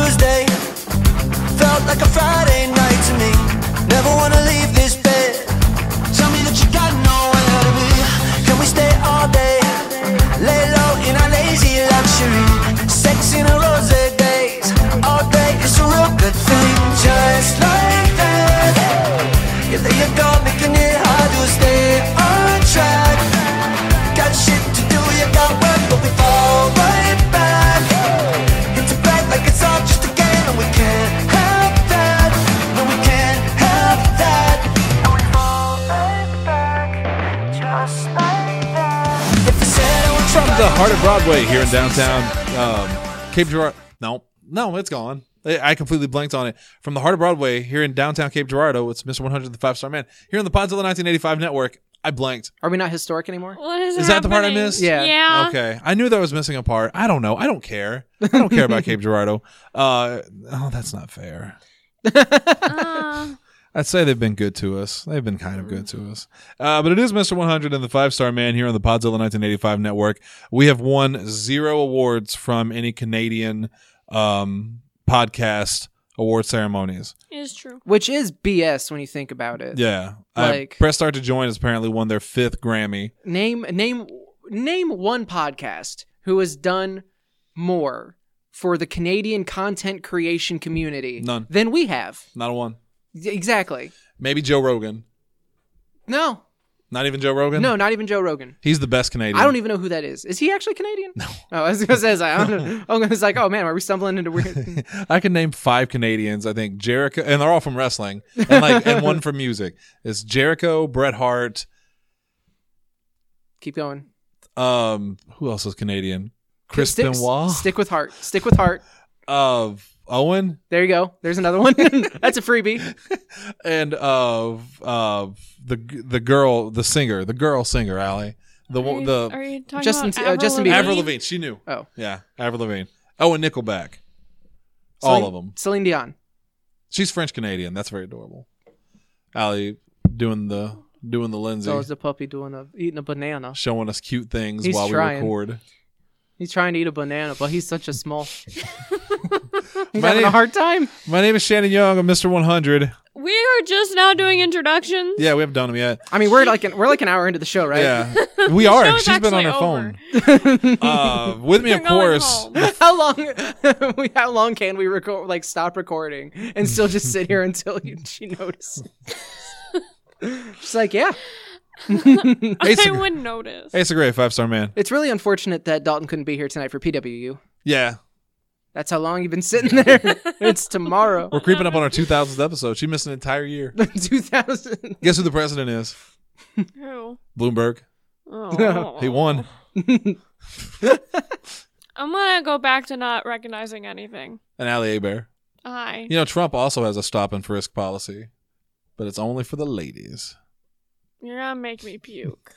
Tuesday felt like a Friday night to me. Never wanna leave this bed. Tell me that you got nowhere to be. Can we stay all day? Lay low in our lazy luxury. Sex in a rose days. All day is a real good thing. Just like that. Yeah, there you go, making it hard to stay on track. Got shit to do, you got work, but we fall right back into bed like it's all just a game, and we can't have that. No, we can't have that. And we fall right back just like that. If I said I want From the heart of Broadway here in downtown Cape Girardeau. No, it's gone. I completely blanked on it. From the heart of Broadway here in downtown Cape Girardeau, it's Mr. 100, the 5-star man. Here on the Podzilla 1985 network, I blanked. Are we not historic anymore? What is that the part I happening? missed? Yeah. Okay. I knew that I was missing a part. I don't know. I don't care. I don't care about Cape Girardeau. Oh, that's not fair. I'd say they've been good to us. They've been kind of good to us. But it is Mr. 100 and the 5-star man here on the Podzilla 1985 network. We have won 0 awards from any Canadian podcast award ceremonies. It is true. Which is BS when you think about it. Yeah. Like- Press Start to Join has apparently won their 5th Grammy. Name one podcast who has done more for the Canadian content creation community None. than we have. Not a one. Exactly. Maybe Joe Rogan. No. Not even Joe Rogan? No, not even Joe Rogan. He's the best Canadian. I don't even know who that is. Is he actually Canadian? No. Oh, I was going to say, I don't know. I was like, oh man, are we stumbling into weird? I can name 5 Canadians. I think Jericho, and they're all from wrestling, and one from music. It's Jericho, Bret Hart. Keep going. Who else is Canadian? Chris Benoit. Stick with heart. Stick with heart. Owen. There you go. There's another one. That's a freebie. And the girl singer, Allie. Are you talking Justin- about Justin Avril Bieber. Avril Lavigne? Lavigne. She knew. Oh. Yeah, Avril Lavigne. Oh, and Nickelback. All of them. Celine Dion. She's French Canadian. That's very adorable. Allie doing the Lindsay, So is the puppy eating a banana. showing us cute things He's while trying. we record. He's trying to eat a banana, but he's such a small. He's My having name- a hard time. My name is Shannon Young. I'm Mr. 100. We are just now doing introductions. Yeah, we haven't done them yet. I mean, we're like an hour into the show, right? Yeah, we are. show's She's been on her actually phone. With me, We're of going course. home. How long can we record? Like stop recording and still just sit here until she notices? She's like, yeah. I would notice. Hey, it's a great 5-star man. It's really unfortunate that Dalton couldn't be here tonight for PWU. Yeah, That's how long you've been sitting there. It's tomorrow. we're creeping up on our 2000th episode. She missed an entire year. 2000. Guess who the president is? Who? Bloomberg. Oh. He won. I'm gonna go back to not recognizing anything. And Allie Hebert. Hi. You know, Trump also has a stop and frisk policy, but it's only for the ladies. You're gonna make me puke.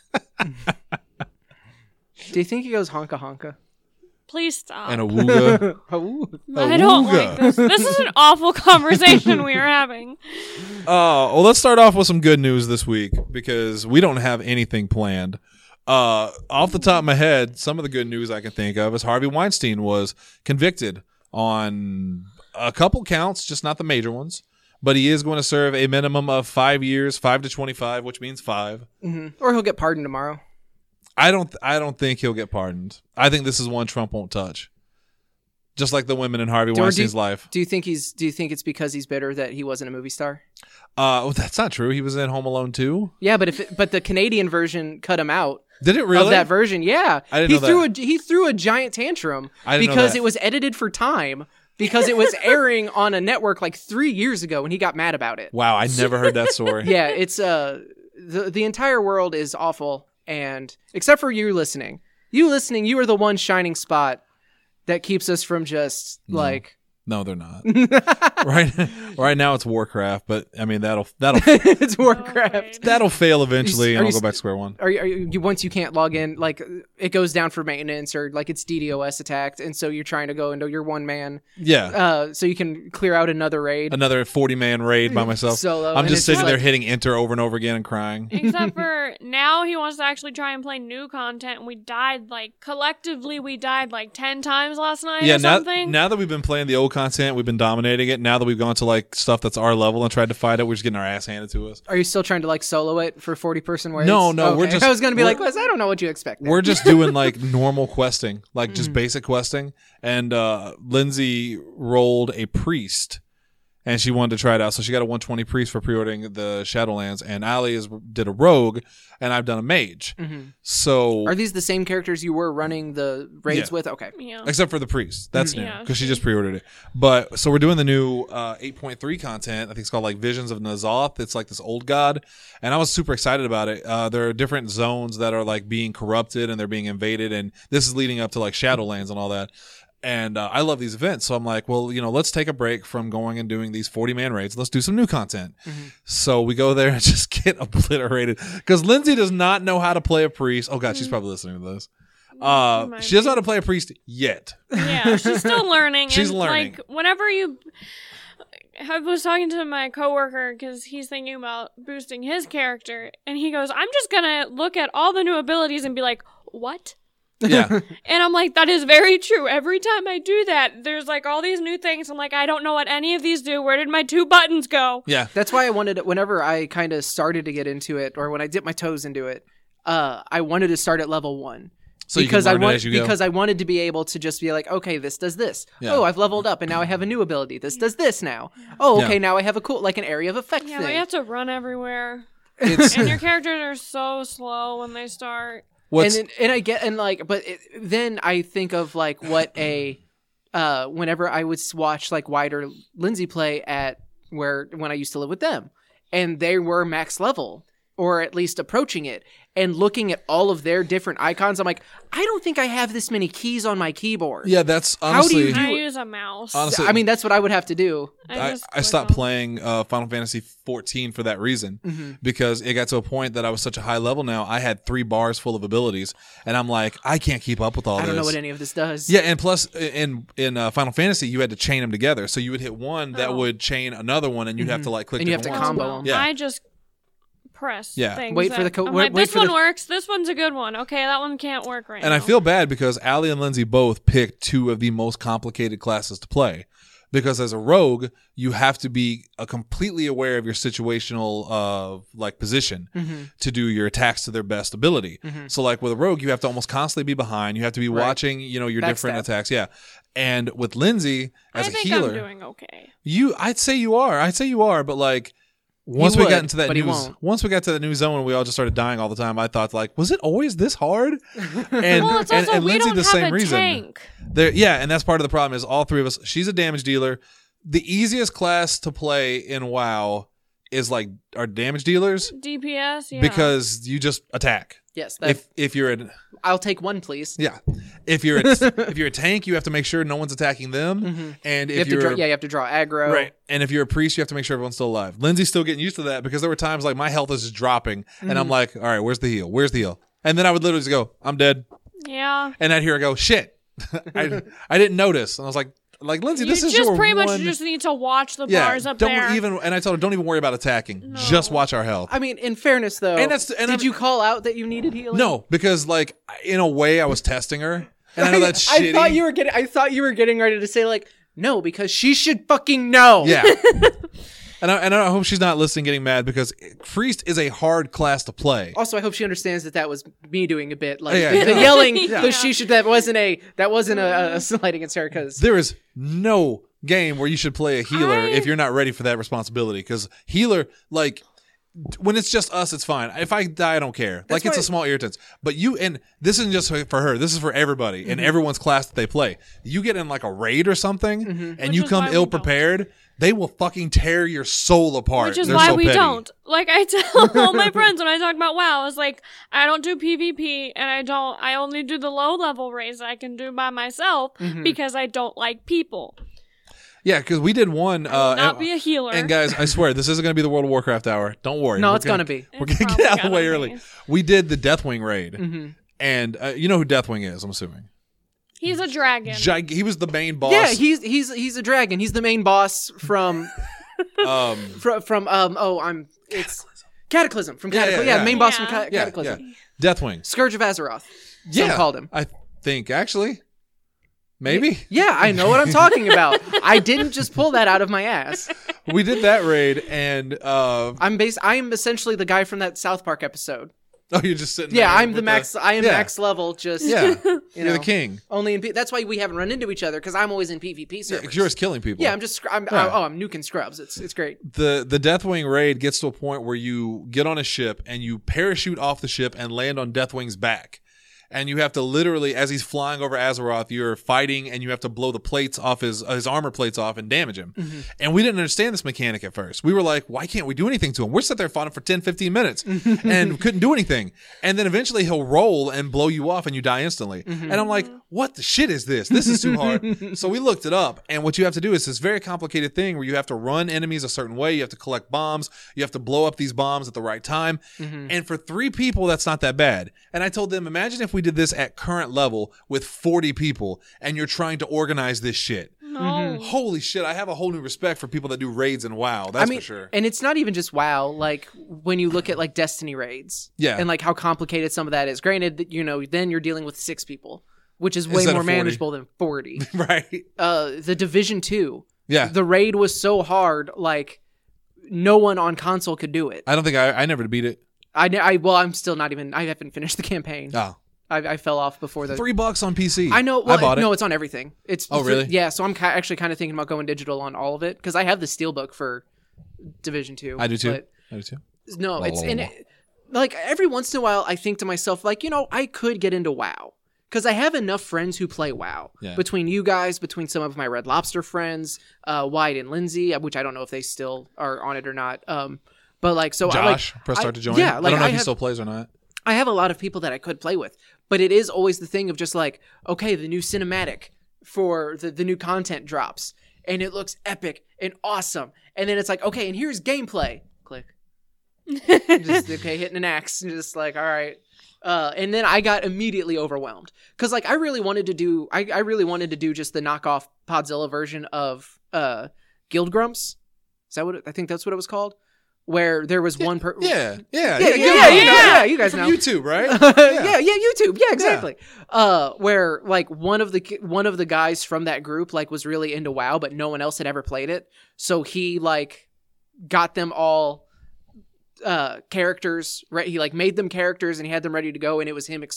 Do you think he goes honka honka? Please stop. And a wooga. Oh, I don't Awooga. like this. This is an awful conversation we are having. Well, let's start off with some good news this week because we don't have anything planned. Off the top of my head, some of the good news I can think of is Harvey Weinstein was convicted on a couple counts, just not the major ones. But he is going to serve a minimum of 5 years, 5 to 25, which means 5. mm-hmm. Or he'll get pardoned tomorrow. I don't think he'll get pardoned. I think this is one Trump won't touch. Just like the women in Harvey Weinstein's life. Do you think it's because he's bitter that he wasn't a movie star? Well, that's not true. He was in Home Alone 2. Yeah, but the Canadian version cut him out. Did it really? Of that version, yeah. I didn't know that. He threw a giant tantrum I didn't know because that. it was edited for time because it was airing on a network like 3 years ago and he got mad about it. Wow, I never heard that story. Yeah, it's the entire world is awful, and except for you listening, you are the one shining spot that keeps us from just like. No, they're not. Right now it's Warcraft, but I mean that'll It's Warcraft. that'll fail eventually, and Are I'll you- go back to square one. Are you once you can't log in, like it goes down for maintenance or like it's DDoS attacked, and so you're trying to go into your one man, Yeah, so you can clear out another raid. another 40-man raid by myself. Solo, I'm and just it's sitting just there like- hitting enter over and over again and crying. Except for now he wants to actually try and play new content, and we died like 10 times last night Yeah, or something. now that we've been playing the old content. We've been dominating it. Now that we've gone to like stuff that's our level and tried to fight it, we're just getting our ass handed to us. Are you still trying to like solo it for 40-person raids? No, we're Okay. just. I was gonna be like, Wes, I don't know what you expect. We're just doing like normal questing, like just basic questing. And Lindsay rolled a priest, and she wanted to try it out. So she got a 120 priest for pre-ordering the Shadowlands, and Allie did a rogue, and I've done a mage. So Are these the same characters you were running the raids Yeah. with? Okay. Yeah. except for the priest, that's new Yeah. because she just pre-ordered it. But so we're doing the new 8.3 content. I think it's called like Visions of N'Zoth. It's like this old god, and I was super excited about it. There are different zones that are like being corrupted and they're being invaded, and this is leading up to like Shadowlands and all that. And I love these events, so I'm like, well, let's take a break from going and doing these 40-man raids. Let's do some new content. So we go there and just get obliterated because Lindsay does not know how to play a priest. Oh god, she's probably listening to this. might She doesn't know how to play a priest yet. Yeah, she's still learning. She's and, learning. Like, whenever I was talking to my coworker because he's thinking about boosting his character, and he goes, I'm just going to look at all the new abilities and be like, what? Yeah, And I'm like, that is very true. Every time I do that, there's like all these new things. I'm like, I don't know what any of these do. Where did my 2 buttons go? yeah. That's why I wanted, whenever I kind of started to get into it, or when I dipped my toes into it, I wanted to start at level 1. So you can learn it as you go. Because I wanted to be able to just be like, okay, this does this. Yeah. Oh, I've leveled up and now I have a new ability. This does this now. Oh, okay, Yeah. now I have a cool, like an area of effect Yeah, thing. but you have to run everywhere. It's And your characters are so slow when they start. what's Then I think of like what whenever I would watch like Wider Lindsay play when I used to live with them, and they were max level or at least approaching it, and looking at all of their different icons, I'm like, I don't think I have this many keys on my keyboard. yeah. That's do you honestly. do I it? use a mouse. Honestly, I mean, that's what I would have to do. I just stopped click on- playing Final Fantasy 14 for that reason Mm-hmm. because it got to a point that I was such a high level now. I had 3 bars full of abilities, and I'm like, I can't keep up with all this. I don't know what any of this does. Yeah, and plus in Final Fantasy, you had to chain them together. So you would hit one that Oh. would chain another one, and you'd have to like click. And you have to different ones. combo 'em. Yeah. I just press Yeah. things. Wait for the I'm wait like, this for one the- works. This one's a good one. Okay, that one can't work right And now. I feel bad because Allie and Lindsay both picked 2 of the most complicated classes to play. Because as a rogue, you have to be completely aware of your situational like position to do your attacks to their best ability. So like with a rogue, you have to almost constantly be behind. You have to be Right. watching, your different Backstab. attacks. Yeah. And with Lindsay as I a think healer, I'm doing okay. I'd say you are, but like once we would, got into that but he new won't. once we got to the new zone and we all just started dying all the time, I thought like, was it always this hard? And Well, it's also and we Lindsay don't the have same a reason. tank. And that's part of the problem is all 3 of us. She's a damage dealer. The easiest class to play in WoW is like our damage dealers DPS, yeah. because you just attack. Yes, If you're an I'll take one, please. if you're a tank, you have to make sure no one's attacking them. And You if have to you're draw, you have to draw aggro. right, and if you're a priest, you have to make sure everyone's still alive. Lindsay's still getting used to that because there were times like my health is just dropping, and I'm like, all right, where's the heal? Where's the heal? And then I would literally just go, I'm dead, Yeah. and I'd hear her go, shit, I didn't notice, and I was like Lindsay, You this is just your pretty much one- just need to watch the yeah, bars up don't there. and I told her, don't even worry about attacking, just watch our health. I mean, in fairness, though, And did I'm- you call out that you needed healing? No, because like in a way, I was testing her, and I know that's shitty. I thought you were getting ready to say like, no, because she should fucking know. Yeah. And I hope she's not listening getting mad because Priest is a hard class to play. Also, I hope she understands that was me doing a bit like Yeah. the yelling. Yeah. That wasn't a slight against her because There is no game where you should play a healer if you're not ready for that responsibility. Because healer, like, when it's just us, it's fine. If I die, I don't care. Like, it's why- a small irritant. But and this isn't just for her. This is for everybody in everyone's class that they play. You get in like a raid or something, and Which you is come why we ill prepared. They will fucking tear your soul apart. Which is They're why so we petty. don't. Like I tell all my friends when I talk about WoW, I was like, I don't do PvP and I only do the low level raids I can do by myself because I don't like people. Yeah, because we did one. Not be a healer. And guys, I swear this isn't going to be the World of Warcraft hour. Don't worry. No, We're it's gonna be. We're It's gonna probably get out of the gonna way be. early. We did the Deathwing raid, and you know who Deathwing is? I'm assuming. He's a dragon. He was the main boss. yeah, he's a dragon. He's the main boss from it's Cataclysm from Cataclysm. Yeah, yeah. the main boss Yeah. from Cataclysm. Deathwing. Scourge of Azeroth. Yeah, Some called him. I think actually. Maybe. Yeah, I know what I'm talking about. I didn't just pull that out of my ass. We did that raid, and I'm essentially the guy from that South Park episode. oh, you're just sitting. Yeah, there I'm the with max. I am yeah. max level. Just Yeah, you you're know, the king. Only in that's why we haven't run into each other because I'm always in PvP Yeah, servers. 'cause you're just killing people. Yeah, I'm nuking scrubs. It's great. The Deathwing raid gets to a point where you get on a ship and you parachute off the ship and land on Deathwing's back. And you have to literally, as he's flying over Azeroth, you're fighting and you have to blow the plates off his armor plates off and damage him. Mm-hmm. And we didn't understand this mechanic at first. We were like, why can't we do anything to him? We're sitting there fighting for 10, 15 minutes and couldn't do anything. And then eventually he'll roll and blow you off and you die instantly. Mm-hmm. And I'm like, what the shit is this? This is too hard. So we looked it up. And what you have to do is this very complicated thing where you have to run enemies a certain way. You have to collect bombs. You have to blow up these bombs at the right time. Mm-hmm. And for 3 people, that's not that bad. And I told them, imagine if we did this at current level with 40 people and you're trying to organize this shit. No. Holy shit, I have a whole new respect for people that do raids in WoW. That's for sure. And it's not even just WoW. Like when you look at like Destiny raids, Yeah. and like how complicated some of that is. Granted, then you're dealing with 6 people, which is way Instead more of 40. manageable than 40. Right? The Division 2, Yeah. the raid was so hard, like no one on console could do it. I don't think I never beat it. I'm still not even. I haven't finished the campaign. Oh. I fell off before the. $3 on PC. I know. Well, I bought it. No, it's on everything. It's Oh, really? Yeah. So I'm actually kind of thinking about going digital on all of it because I have the Steelbook for Division 2. I do too. But I do too. no, it's in it. Like every once in a while, I think to myself, like I could get into WoW because I have enough friends who play WoW. Yeah. Between you guys, between some of my Red Lobster friends, Wyatt and Lindsay, which I don't know if they still are on it or not. But like so, Josh, press start to join. Yeah, like I don't know if he have, still plays or not. I have a lot of people that I could play with, but it is always the thing of just like, okay, the new cinematic for the new content drops, and it looks epic and awesome, and then it's like, okay, and here's gameplay. Click. Just hitting an axe, and just like, all right. And then I got immediately overwhelmed because like I really wanted to do just the knockoff Podzilla version of Guild Grumps. Is that what I think that's what it was called? Where there was one per Yeah. you guys From know YouTube, right? yeah, YouTube, yeah, exactly. Where like one of the guys from that group like was really into WoW, but no one else had ever played it, so he like got them all characters, right? He like made them characters and he had them ready to go, and it was him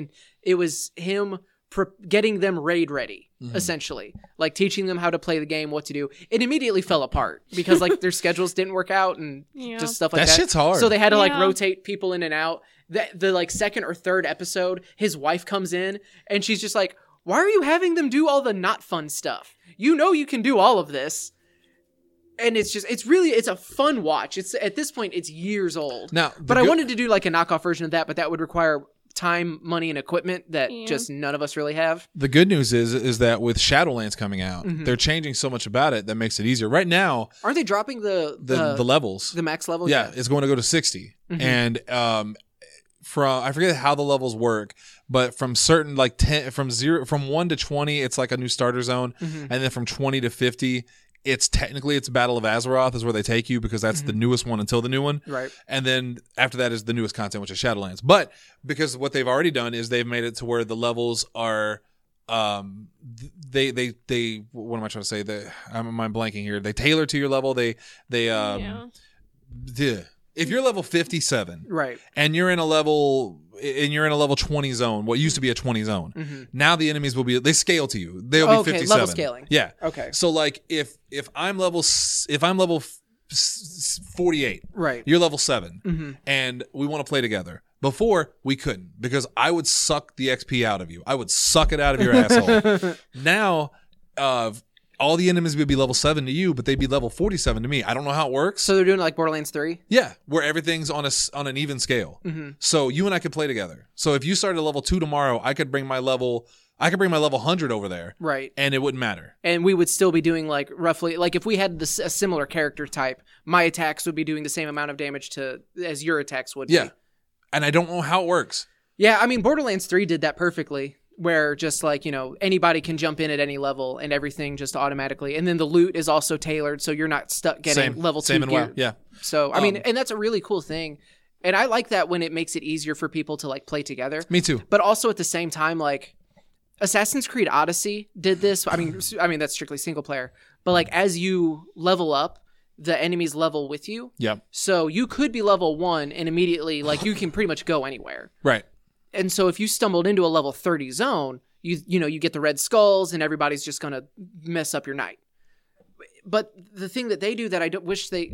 getting them raid ready, essentially, like teaching them how to play the game, what to do. It immediately fell apart because like their schedules didn't work out and just stuff like that. That shit's hard. So they had to like Yeah. rotate people in and out. The like second or third episode, his wife comes in and she's just like, "Why are you having them do all the not fun stuff? You know you can do all of this." And it's a fun watch. It's at this point it's years old. Now, But I wanted to do like a knockoff version of that, but that would require time, money, and equipment that just none of us really have. The good news is that with Shadowlands coming out, Mm-hmm. they're changing so much about it that makes it easier. Right now, Aren't they dropping the levels, the max level? yeah, it's going to go to 60. Mm-hmm. And from I forget how the levels work, but from certain like 10 from 1 to 20, it's like a new starter zone, Mm-hmm. and then from 20 to 50. It's Battle of Azeroth is where they take you because that's the newest one until the new one. Right. And then after that is the newest content, which is Shadowlands. But because what they've already done is they've made it to where the levels are, they what am I trying to say? I'm blanking here. They tailor to your level. Yeah. If you're level 57, Right. and you're in a level 20 zone, what used to be a 20 zone. Now the enemies they scale to you. They'll be Okay, 57. level scaling. Yeah. Okay. So like if I'm level 48, Right. you're level 7, and we want to play together. Before we couldn't because I would suck the XP out of you. I would suck it out of your asshole. Now, all the enemies would be level 7 to you, but they'd be level 47 to me. I don't know how it works. So they're doing like Borderlands 3? Yeah, where everything's on an even scale. So you and I could play together. So if you started level 2 tomorrow, I could bring my level 100 over there. Right. And it wouldn't matter. And we would still be doing like roughly, like if we had a similar character type, my attacks would be doing the same amount of damage as your attacks would Yeah. be. And I don't know how it works. Yeah, I mean, Borderlands 3 did that perfectly, where just like, anybody can jump in at any level and everything just automatically. And then the loot is also tailored, so you're not stuck getting level 2 Same in gear. WoW. Yeah. So, I mean, and that's a really cool thing. And I like that when it makes it easier for people to like play together. Me too. But also at the same time, like, Assassin's Creed Odyssey did this. I mean that's strictly single player. But like as you level up, the enemies level with you. Yep. So you could be level 1 and immediately like you can pretty much go anywhere. Right. And so if you stumbled into a level 30 zone, you get the red skulls and everybody's just gonna mess up your night. But the thing that they do that I don't wish they,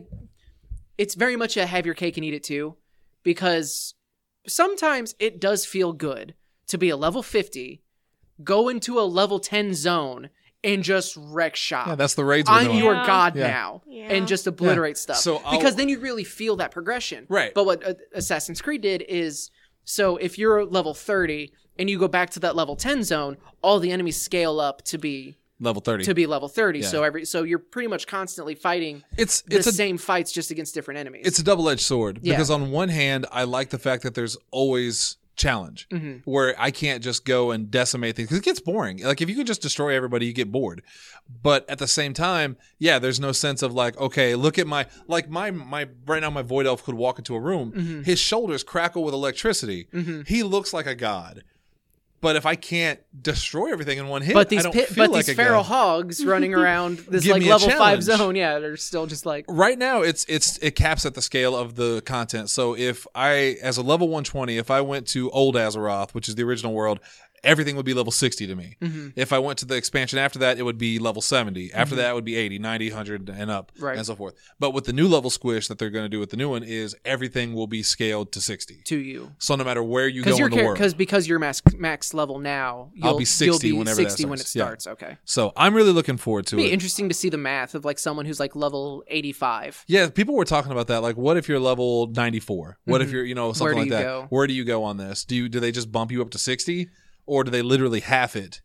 it's very much a have your cake and eat it too, because sometimes it does feel good to be a level 50, go into a level 10 zone and just wreck shop. Yeah, that's the raids we're I'm doing. your Yeah. god Yeah. now, Yeah. and just obliterate Yeah. stuff. So because then you really feel that progression. Right. But what Assassin's Creed did is, so if you're level 30 and you go back to that level 10 zone, all the enemies scale up to be Level 30. level 30. Yeah. So you're pretty much constantly fighting It's the a same fights just against different enemies. It's a double-edged sword Yeah. because on one hand, I like the fact that there's always challenge where I can't just go and decimate things because it gets boring. Like if you can just destroy everybody, you get bored. But at the same time, yeah, there's no sense of like, okay, look at my right now my void elf could walk into a room, his shoulders crackle with electricity. He looks like a god. But if I can't destroy everything in one hit, but these I don't feel like a feral god. hogs running around this Give like me a level 5 challenge. zone, yeah, they're still just like Right now, it caps at the scale of the content. So if I, as a level 120, if I went to Old Azeroth, which is the original world, everything would be level 60 to me. If I went to the expansion after that, it would be level 70. After that, it would be 80, 90, 100, and up, Right. and so forth. But with the new level squish that they're going to do with the new one is everything will be scaled to 60. to you. So no matter where you go in the world. Because you're max level now, I'll be 60 you'll be whenever that 60 when it starts. starts. Okay. So I'm really looking forward to It'd be it. interesting to see the math of like someone who's like level 85. Yeah, people were talking about that. Like, what if you're level 94? What if you're, something Where do like you that? go? Where do you go on this? Do they just bump you up to 60, or do they literally half it?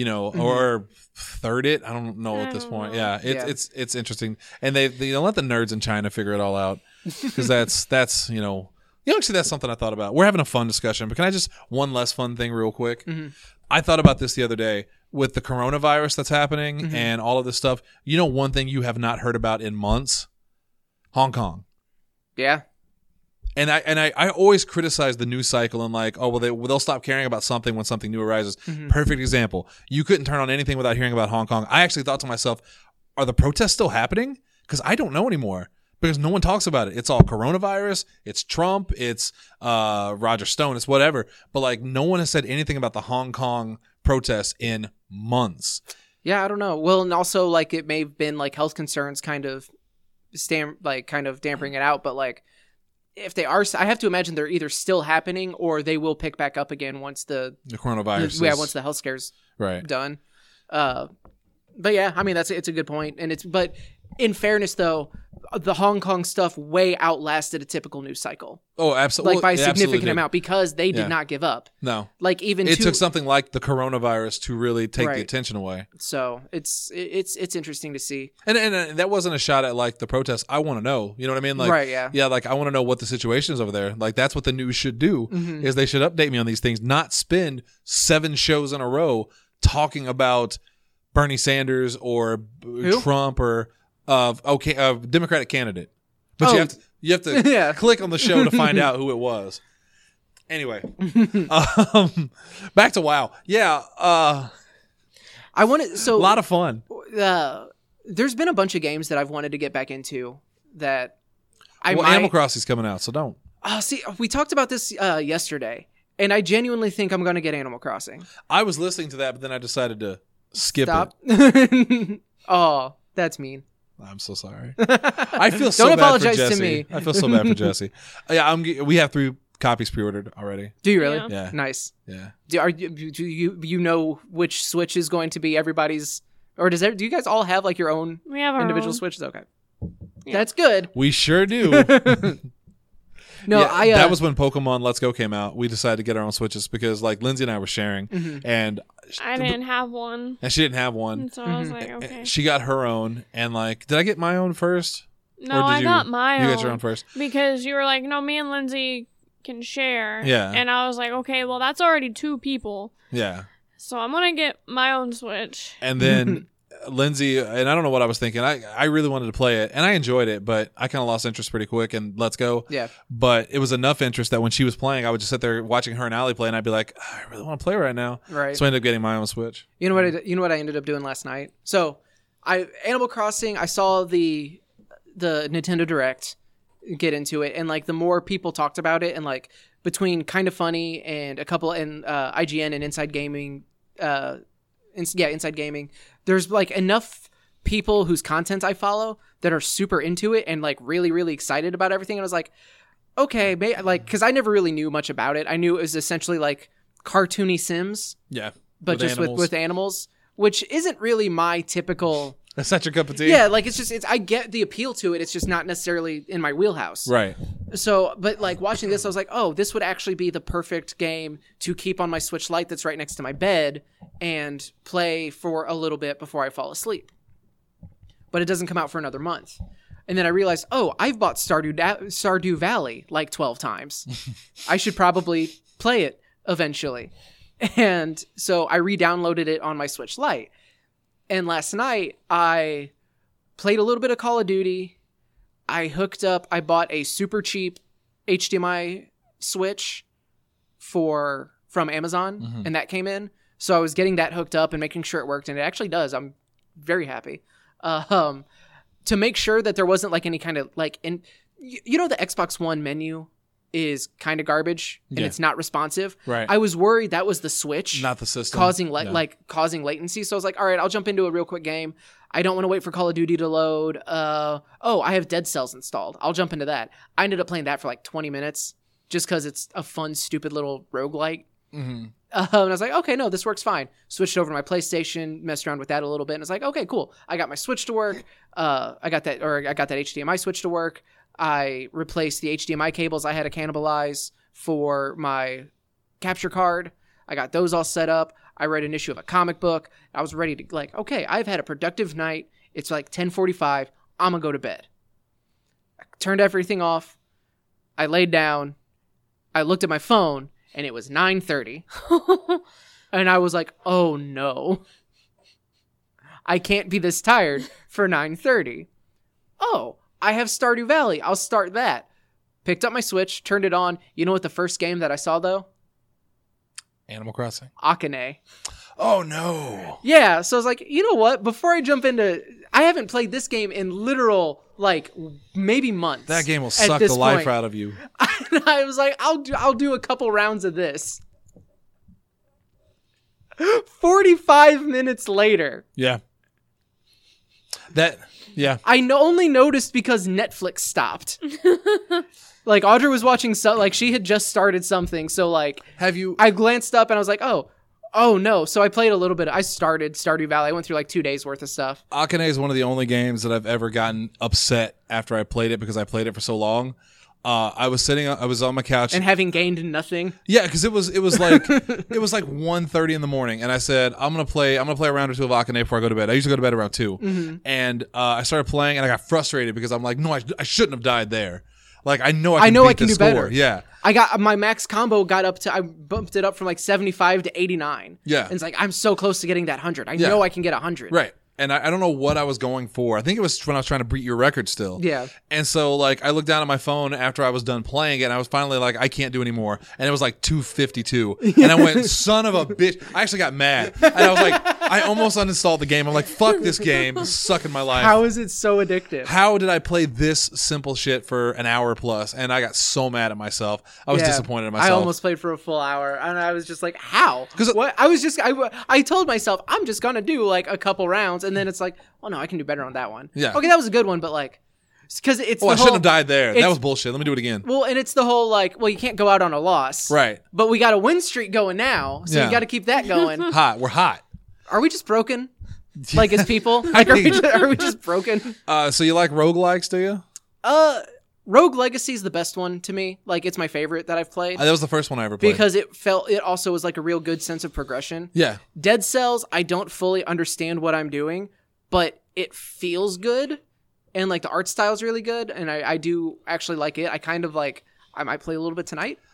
Or third it? I don't know at this point. Yeah, Yeah. it's interesting, and they let the nerds in China figure it all out because that's actually that's something I thought about. We're having a fun discussion, but can I just one less fun thing real quick? I thought about this the other day with the coronavirus that's happening and all of this stuff. One thing you have not heard about in months. Hong Kong. Yeah. And I always criticize the news cycle and like, oh, well, they'll stop caring about something when something new arises. Perfect example. You couldn't turn on anything without hearing about Hong Kong. I actually thought to myself, are the protests still happening? Because I don't know anymore. Because no one talks about it. It's all coronavirus. It's Trump. It's Roger Stone. It's whatever. But like, no one has said anything about the Hong Kong protests in months. Yeah, I don't know. Well, and also like it may have been like health concerns kind of dampering it out, but like if they are, I have to imagine they're either still happening or they will pick back up again once the coronavirus. once the health scare's right. done. But yeah, I mean it's a good point, and but in fairness though, the Hong Kong stuff way outlasted a typical news cycle, Oh, absolutely. like by a It absolutely significant did. amount, because they Yeah. did not give up. No. Like even It took something like the coronavirus to really take the Right. attention away. So it's interesting to see. And that wasn't a shot at like the protests. I want to know. You know what I mean? Like, Right, yeah. Yeah, like I want to know what the situation is over there. Like that's what the news should do is they should update me on these things, not spend 7 shows in a row talking about Bernie Sanders or Trump or Democratic candidate. But Oh. you have to Yeah. click on the show to find out who it was. Anyway, back to WoW. Yeah, I want to. So a lot of fun. there's been a bunch of games that I've wanted to get back into that Animal Crossing's coming out, so don't. See, we talked about this yesterday, and I genuinely think I'm going to get Animal Crossing. I was listening to that, but then I decided to skip Stop. it. Oh, that's mean. I'm so sorry. I feel so Don't bad apologize for to Jesse. me. I feel so bad for Jesse. Yeah, we have 3 copies pre-ordered already. Do you really? Yeah. Yeah. Nice. Yeah. Do you know which Switch is going to be everybody's, or do you guys all have like your own We have our individual own. Switches? Okay, Yeah. that's good. We sure do. No, Yeah, that was when Pokemon Let's Go came out. We decided to get our own Switches because like Lindsay and I were sharing and I didn't have one, she didn't have one. and so I was like, okay. She got her own and like did I get my own first? No, Or did I got my own. You got your own first. Because you were like, no, me and Lindsay can share. Yeah. And I was like, okay, well, that's already 2 people. Yeah. So I'm going to get my own Switch. And then Lindsay, and I don't know what I was thinking. I really wanted to play it, and I enjoyed it, but I kind of lost interest pretty quick. And let's go. Yeah. But it was enough interest that when she was playing, I would just sit there watching her and Allie play, and I'd be like, I really want to play right now. Right. So I ended up getting my own Switch. You know what I ended up doing last night? So, Animal Crossing, I saw the Nintendo Direct get into it, and like the more people talked about it, and like between Kind of Funny and a couple and IGN and Inside Gaming, Inside Gaming, there's like enough people whose content I follow that are super into it and like really, really excited about everything. And I was like, okay, like, because I never really knew much about it. I knew it was essentially like cartoony Sims, Yeah. but just with animals, which isn't really my typical. That's not your cup of tea? Yeah, like it's I get the appeal to it. It's just not necessarily in my wheelhouse. Right. So, but like watching this, I was like, oh, this would actually be the perfect game to keep on my Switch Lite that's right next to my bed and play for a little bit before I fall asleep. But it doesn't come out for another month. And then I realized, oh, I've bought Stardew Valley like 12 times. I should probably play it eventually. And so I re-downloaded it on my Switch Lite. And last night, I played a little bit of Call of Duty. I bought a super cheap HDMI switch from Amazon, and that came in. So I was getting that hooked up and making sure it worked, and it actually does. I'm very happy. To make sure that there wasn't like any kind of like, the Xbox One menu is kind of garbage and it's not responsive. Right. I was worried that was the Switch, Not the system. causing latency. So I was like, all right, I'll jump into a real quick game. I don't want to wait for Call of Duty to load. I have Dead Cells installed. I'll jump into that. I ended up playing that for like 20 minutes just because it's a fun, stupid little roguelike. Mm-hmm. And I was like, okay, no, this works fine. Switched over to my PlayStation, messed around with that a little bit, and I was like, okay, cool. I got my Switch to work. I got that HDMI switch to work. I replaced the HDMI cables I had to cannibalize for my capture card. I got those all set up. I read an issue of a comic book. I was ready to like, okay, I've had a productive night. It's like 10:45. I'm gonna go to bed. I turned everything off. I laid down. I looked at my phone, and it was 9:30. And I was like, oh no. I can't be this tired for 9:30. Oh, I have Stardew Valley. I'll start that. Picked up my Switch, turned it on. You know what the first game that I saw, though? Animal Crossing. Akane. Oh, no. Yeah, so I was like, you know what? Before I jump into... I haven't played this game in literal, like, maybe months. That game will suck the life out of you. I was like, I'll do a couple rounds of this. 45 minutes later. Yeah. Yeah. I only noticed because Netflix stopped. Like, Audrey was watching, she had just started something, so, like... I glanced up and I was like, oh no. So I played a little bit. I started Stardew Valley. I went through, like, 2 days worth of stuff. Akane is one of the only games that I've ever gotten upset after I played it because I played it for so long. I was on my couch. And having gained nothing. Yeah, because it was like 1:30 in the morning, and I said I'm gonna play a round or two of Akane before I go to bed. I usually go to bed around 2, and I started playing, and I got frustrated because I'm like, no, I shouldn't have died there. Like I know I can do score. better. Yeah, I got my max combo I bumped it up from like 75 to 89. Yeah, and it's like I'm so close to getting that 100. I know I can get 100. Right. And I don't know what I was going for. I think it was when I was trying to beat your record still. Yeah. And so, like, I looked down at my phone after I was done playing it, and I was finally like, I can't do anymore. And it was like 2:52. And I went, son of a bitch. I actually got mad. And I was like, I almost uninstalled the game. I'm like, fuck this game. It's sucking my life. How is it so addictive? How did I play this simple shit for an hour plus? And I got so mad at myself. I was disappointed in myself. I almost played for a full hour, and I was just like, how? What? I told myself, I'm just going to do like a couple rounds, and then it's like, well, no, I can do better on that one. Yeah. Okay, that was a good one, but like, because it's. I shouldn't have died there. That was bullshit. Let me do it again. Well, and it's the whole like, well, you can't go out on a loss, right? But we got a win streak going now, so you got to keep that going. We're hot. Are we just broken? Like as people, like are we just broken? So you like roguelikes, do you? Rogue Legacy is the best one to me. Like it's my favorite that I've played. That was the first one I ever played because it also was like a real good sense of progression. Yeah. Dead Cells, I don't fully understand what I'm doing, but it feels good, and like the art style is really good, and I do actually like it. I kind of like, I might play a little bit tonight.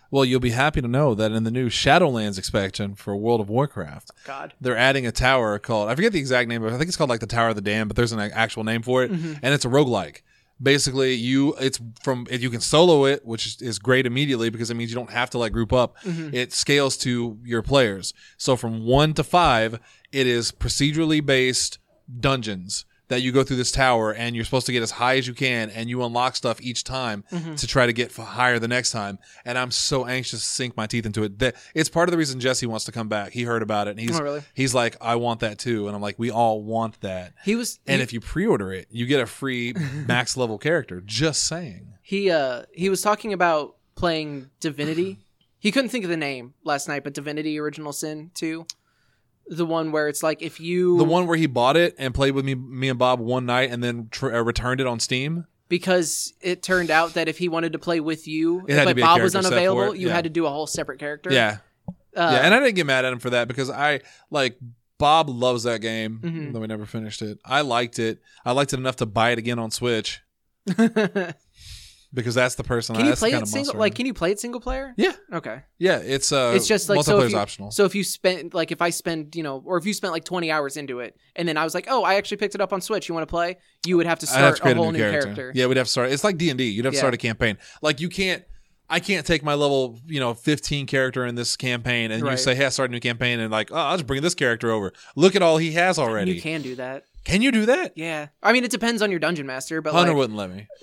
Well, you'll be happy to know that in the new Shadowlands expansion for World of Warcraft, God. they're adding a tower called, I forget the exact name, but I think it's called like the Tower of the Damned, but there's an actual name for it, and it's a roguelike. Basically, you can solo it, which is great immediately because it means you don't have to like group up. It scales to your players. So from 1 to 5, it is procedurally based dungeons that you go through this tower, and you're supposed to get as high as you can, and you unlock stuff each time to try to get higher the next time. And I'm so anxious to sink my teeth into it. It's part of the reason Jesse wants to come back. He heard about it, and he's like, I want that too. And I'm like, we all want that. If you pre-order it, you get a free max level character. Just saying. He was talking about playing Divinity. He couldn't think of the name last night, but Divinity Original Sin 2. The one where it's like if you... The one where he bought it and played with me and Bob one night and then returned it on Steam? Because it turned out that if he wanted to play with you, but Bob was unavailable, you had to do a whole separate character. Yeah. And I didn't get mad at him for that because Bob loves that game, though we never finished it. I liked it. I liked it enough to buy it again on Switch. Because that's the person. Can you play it single? Can you play it single player? Yeah. Okay. Yeah, it's just like multiplayer's optional. So if you spend if I spend or if you spent 20 hours into it, and then I was like, oh, I actually picked it up on Switch. You want to play? You would have to start a whole new character. Yeah, we'd have to start. It's like D&D. You'd have to start a campaign. Like you can't. I can't take my level 15 character in this campaign and you say, hey, I start a new campaign and I'll just bring this character over. Look at all he has already. You can do that. Can you do that? Yeah. I mean, it depends on your dungeon master, but Hunter wouldn't let me.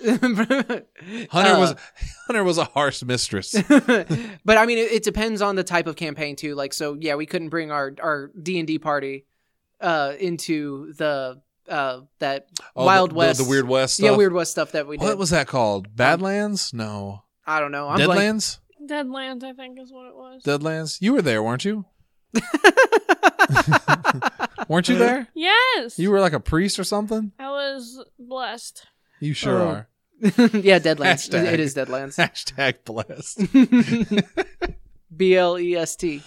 Hunter was a harsh mistress. But I mean, it depends on the type of campaign too. We couldn't bring our D&D party into the Wild West, the Weird West stuff. Yeah, Weird West stuff that we did. What was that called? Badlands? No. I don't know. Deadlands? Deadlands, I think is what it was. Deadlands? You were there, weren't you? Weren't you there? Yes. You were like a priest or something? I was blessed. You sure are. Yeah, Deadlands. Hashtag. It is Deadlands. Hashtag blessed. BLEST.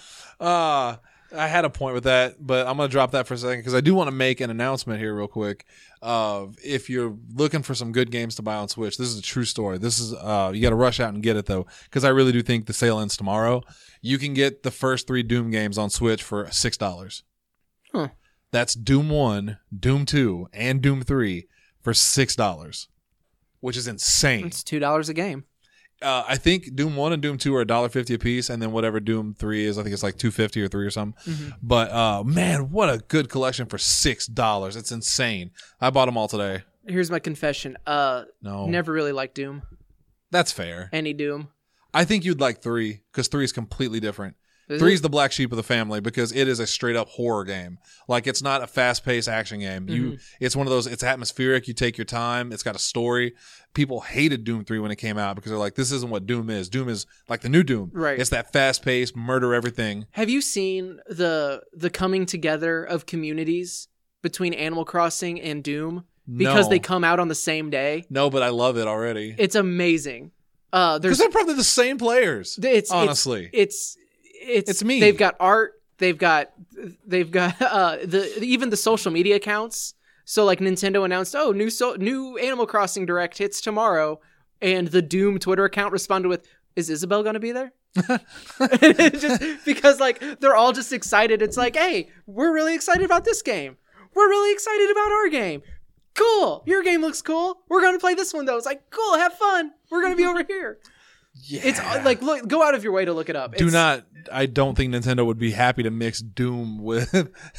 I had a point with that, but I'm going to drop that for a second because I do want to make an announcement here real quick. If you're looking for some good games to buy on Switch, this is a true story. This is you got to rush out and get it though, because I really do think the sale ends tomorrow. You can get the first 3 Doom games on Switch for $6. Huh. That's Doom 1, Doom 2, and Doom 3 for $6, which is insane. It's $2 a game. I think Doom 1 and Doom 2 are $1.50 a piece, and then whatever Doom 3 is, I think it's like $2.50 or $3 or something. Mm-hmm. But man, what a good collection for $6. It's insane. I bought them all today. Here's my confession. No. Never really liked Doom. That's fair. Any Doom. I think you'd like 3 because 3 is completely different. Is 3 it? is the black sheep of the family because it is a straight up horror game. Like it's not a fast paced action game. It's one of those. It's atmospheric. You take your time. It's got a story. People hated Doom 3 when it came out because they're like, this isn't what Doom is. Doom is like the new Doom. Right. It's that fast paced murder everything. Have you seen the coming together of communities between Animal Crossing and Doom because No. they come out on the same day? No, but I love it already. It's amazing. Because they're probably the same players. Honestly, it's me. They've got art. They've got even the social media accounts. So like Nintendo announced, new Animal Crossing Direct hits tomorrow, and the Doom Twitter account responded with, "Is Isabelle gonna be there?" Just because like they're all just excited. It's like, hey, we're really excited about this game. We're really excited about our game. Cool. Your game looks cool. We're gonna play this one though. It's like, cool. Have fun. We're gonna be over here. yeah. It's like, look, go out of your way to look it up. I don't think Nintendo would be happy to mix Doom with.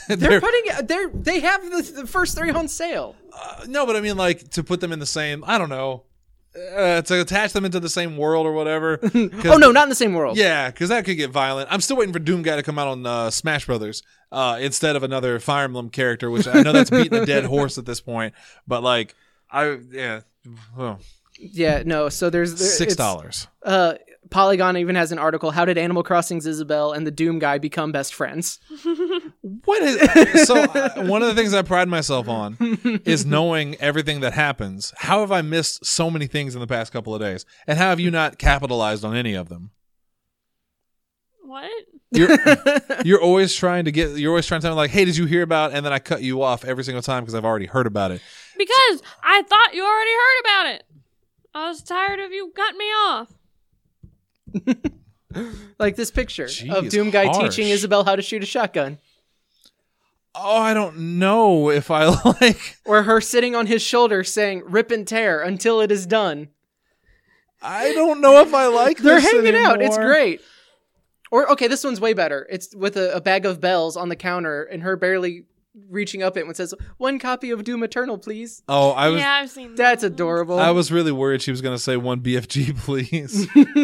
They have the first 3 on sale. No, but I mean, like to put them in the same. I don't know. To attach them into the same world or whatever. Oh no, not in the same world. Yeah, because that could get violent. I'm still waiting for Doom Guy to come out on Smash Brothers instead of another Fire Emblem character, which I know that's beating a dead horse at this point. But like, yeah, no. So there's $6. Polygon even has an article. How did Animal Crossing's Isabelle and the Doom Guy become best friends? What is so? One of the things I pride myself on is knowing everything that happens. How have I missed so many things in the past couple of days, and how have you not capitalized on any of them? What? You're always trying to tell me like, hey, did you hear about? And then I cut you off every single time because I've already heard about it. Because I thought you already heard about it. I was tired of you cutting me off. Like this picture of Jeez, Doom Guy harsh. teaching Isabel how to shoot a shotgun. Oh, I don't know if I like. Or her sitting on his shoulder saying, rip and tear until it is done. I don't know if I like They're this hanging out. It's anymore. great. Or, okay, this one's way better. It's with a bag of bells on the counter and her barely reaching up it when it says, 1 copy of Doom Eternal, please. Oh, I was. Yeah, I've seen that. That's adorable. I was really worried she was going to say 1 BFG, please.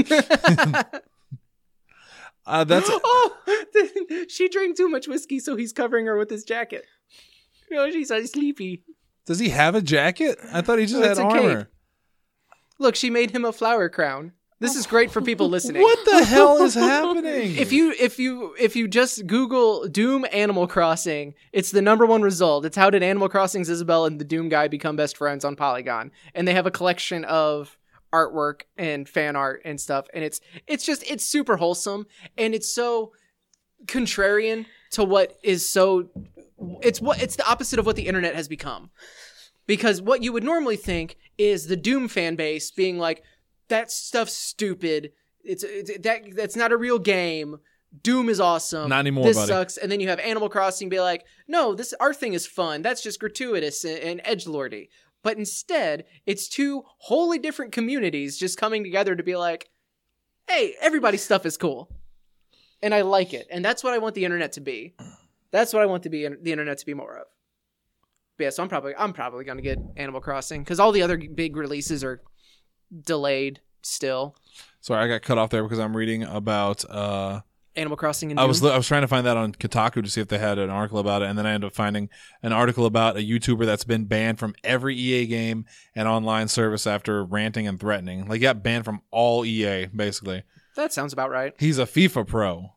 That's Oh, she drank too much whiskey, so he's covering her with his jacket. Oh, she's so sleepy. Does he have a jacket? I thought he just It's had a armor. cape. Look, she made him a flower crown. This is great for people listening. What the hell is happening? If you just Google Doom Animal Crossing, it's the number 1 result. It's how did Animal Crossing's Isabel and the Doom guy become best friends on Polygon, and they have a collection of artwork and fan art and stuff, and it's super wholesome, and it's so contrarian to what is so. It's the opposite of what the internet has become, because what you would normally think is the Doom fan base being like, that stuff's stupid. That's not a real game. Doom is awesome. Not anymore, This buddy. sucks. And then you have Animal Crossing be like, no, our thing is fun. That's just gratuitous and edgelordy. But instead, it's 2 wholly different communities just coming together to be like, hey, everybody's stuff is cool. And I like it. And that's what I want the internet to be. That's what I want the internet to be more of. But yeah, so I'm probably going to get Animal Crossing because all the other big releases are delayed still. Sorry, I got cut off there because I'm reading about. Animal Crossing and I Doom. was trying to find that on Kotaku to see if they had an article about it, and then I ended up finding an article about a YouTuber that's been banned from every EA game and online service after ranting and threatening. Like, he got banned from all EA, basically. That sounds about right. He's a FIFA pro,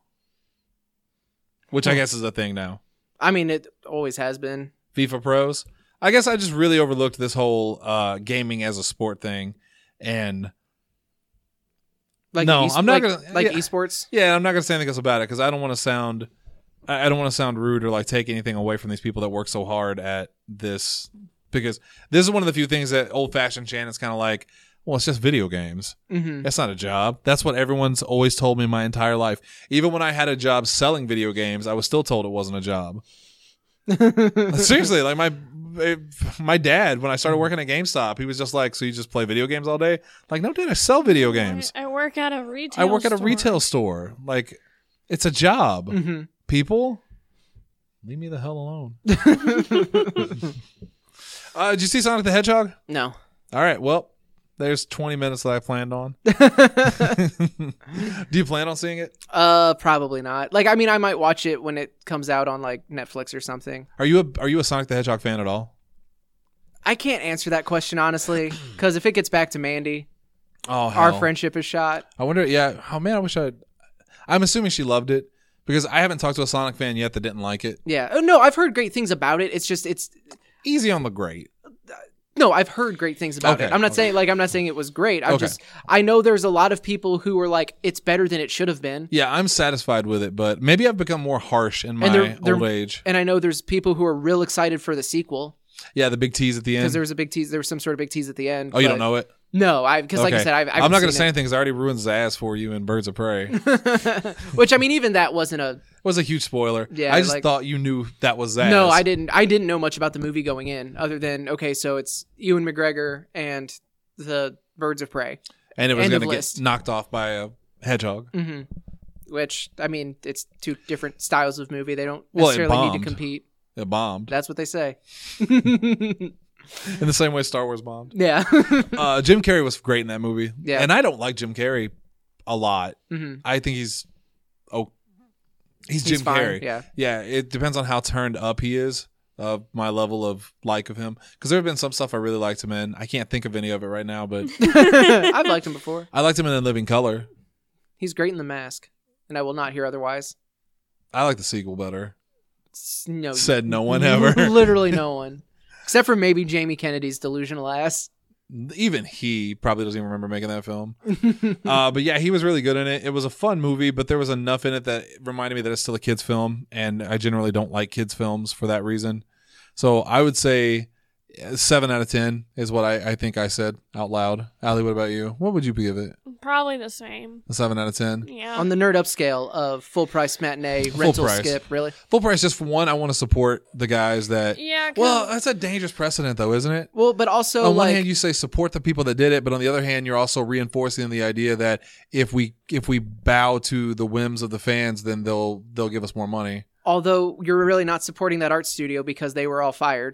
which I guess is a thing now. I mean, it always has been. FIFA pros. I guess I just really overlooked this whole gaming as a sport thing, and Like No, I'm not gonna- yeah. esports. yeah, I'm not gonna say anything else about it because I don't want to sound, I don't want to sound rude or like take anything away from these people that work so hard at this, because this is one of the few things that old fashioned Shannon's kind of like, well, it's just video games. Mm-hmm. That's not a job. That's what everyone's always told me my entire life. Even when I had a job selling video games, I was still told it wasn't a job. Seriously, like my dad, when I started working at GameStop, he was just like, so you just play video games all day? Like, no, Dad, I sell video games. I work at a retail I work at a store. retail store. Like, it's a job. Mm-hmm. People, leave me the hell alone. Did you see Sonic the Hedgehog? No. All right, well, there's 20 minutes that I planned on. Do you plan on seeing it? Probably not. Like, I mean, I might watch it when it comes out on like Netflix or something. Are you a Sonic the Hedgehog fan at all? I can't answer that question honestly, because if it gets back to Mandy, Oh, our hell. friendship is shot. I wonder. Yeah. Oh man, I wish I'm assuming she loved it because I haven't talked to a Sonic fan yet that didn't like it. Yeah. Oh, no, I've heard great things about it. It's Easy on the great. no, I've heard great things about Okay, it. I'm not okay. saying it was great. Okay. I know there's a lot of people who are like, it's better than it should have been. Yeah, I'm satisfied with it, but maybe I've become more harsh in my And they're- old age. And I know there's people who are real excited for the sequel Yeah, the big tease at the because end. there was a big tease. There was some sort of big tease at the end. Oh, you but- don't know it? No, because like I Okay. said, I'm not going to seen say anything because I already ruined Zaz for you in Birds of Prey. It Which I mean, even that wasn't a. was a huge spoiler. Yeah, I just like- thought you knew that was Zaz. No, I didn't. I didn't know much about the movie going in, other than okay, so it's Ewan McGregor and the Birds of Prey. And it was End going of to get list. knocked off by a hedgehog. Mm-hmm. Which I mean, it's 2 different styles of movie. They don't Well, it necessarily need to bombed. compete. It bombed. That's what they say. In the same way Star Wars bombed. Yeah. Jim Carrey was great in that movie. Yeah. And I don't like Jim Carrey a lot. hmm I think he's He's Jim fine, Carrey. yeah. Yeah, it depends on how turned up he is, of my level of like of him. Because there have been some stuff I really liked him in. I can't think of any of it right now, but I've liked him before. I liked him in In Living Color. He's great in The Mask, and I will not hear otherwise. I like the sequel better. No, Said no one ever. Literally no one, except for maybe Jamie Kennedy's delusional ass. Even he probably doesn't even remember making that film. But yeah, he was really good in it. It was a fun movie, but there was enough in it that reminded me that it's still a kid's film, and I generally don't like kids' films for that reason. So I would say 7 out of 10 is what I think I said out loud. Allie, what about you? What would you give it? Probably the same. A 7 out of 10? Yeah. On the nerd up scale of full price matinee, rental price. skip, really? Full price, just for one, I want to support the guys that. Yeah, 'cause- Well, that's a dangerous precedent, though, isn't it? Well, but also On one like hand, you say support the people that did it, but on the other hand, you're also reinforcing the idea that if we bow to the whims of the fans, then they'll give us more money. although you're really not supporting that art studio because they were all fired.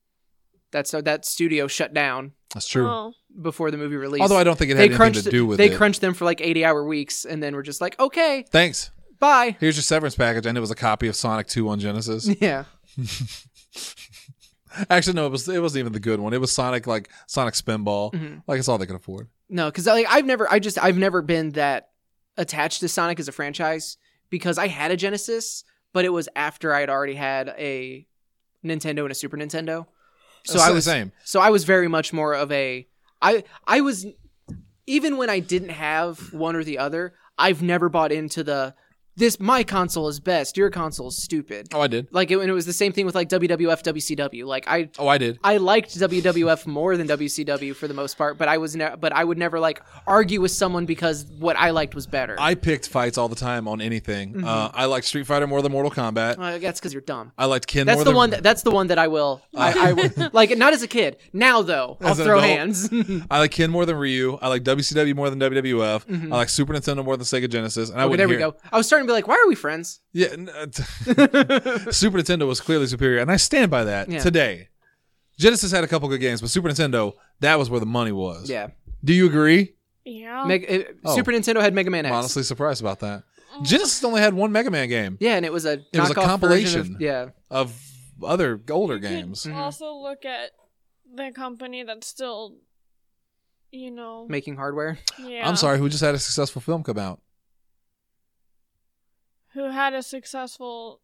That studio shut down That's true. Oh. before the movie released. Although I don't think it had anything to do with they it. crunched them for like 80-hour weeks, and then we're just like, okay, Thanks. bye. Here's your severance package, and it was a copy of Sonic 2 on Genesis. Yeah. Actually, no, it wasn't even the good one. It was Sonic Spinball. Mm-hmm. Like it's all they could afford. No, because like I've never been that attached to Sonic as a franchise because I had a Genesis, but it was after I had already had a Nintendo and a Super Nintendo. So It's I the was same. So I was very much more of a I was even when I didn't have one or the other, I've never bought into my console is best, your console is stupid. Oh, I did. Like and it was the same thing with like WWF, WCW. Like I did. I liked WWF more than WCW for the most part, but I would never like argue with someone because what I liked was better. I picked fights all the time on anything. Mm-hmm. I liked Street Fighter more than Mortal Kombat. That's because you're dumb. I liked Ken That's more the than one. That's the one that I will. I will like not as a kid. Now though, I'll As an throw adult. hands. I like Ken more than Ryu. I like WCW more than WWF. I like Super Nintendo more than Sega Genesis. And I Mm-hmm. Okay, would there we go. I was starting to be like, why are we friends? Yeah, Super Nintendo was clearly superior, and I stand by that Yeah. today. Genesis had a couple good games, but Super Nintendo, that was where the money was. Yeah. Do you agree? Yeah. Super Nintendo had Mega Man X. I'm honestly surprised about that. Genesis only had one Mega Man game Yeah, and it was a It was a knockoff version compilation. of, yeah. of other older You could games. also look at the company that's still, Making hardware. yeah. I'm sorry, who just had a successful film come out? Who had a successful,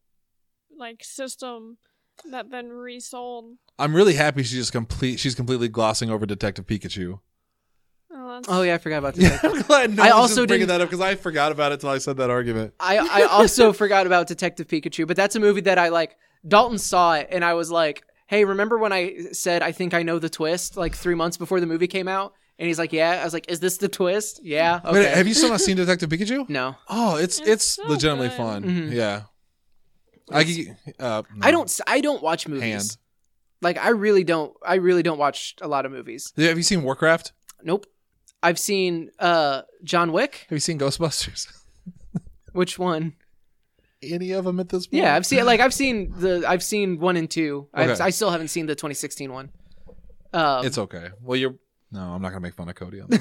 system that then resold. I'm really happy she's completely glossing over Detective Pikachu. Oh, that's, Oh yeah, I forgot about Yeah, that. I'm glad no I one's also just bringing didn't- that up because I forgot about it till I said that argument. I also forgot about Detective Pikachu, but that's a movie that I like. Dalton saw it, and I was like, "Hey, remember when I said I think I know the twist?" Like 3 months before the movie came out, and he's like, "Yeah." I was like, "Is this the twist?" Yeah. Okay. Wait, have you still not seen Detective Pikachu? No, Oh, it's so legitimately good. fun. Mhm. Yeah. No. I don't watch movies. Hand. Like I really don't watch a lot of movies. Yeah, have you seen Warcraft? Nope. I've seen John Wick. Have you seen Ghostbusters? Which one? Any of them at this point? Yeah, I've seen 1 and 2. Okay. I still haven't seen the 2016 one. It's okay. Well, no, I'm not gonna make fun of Cody on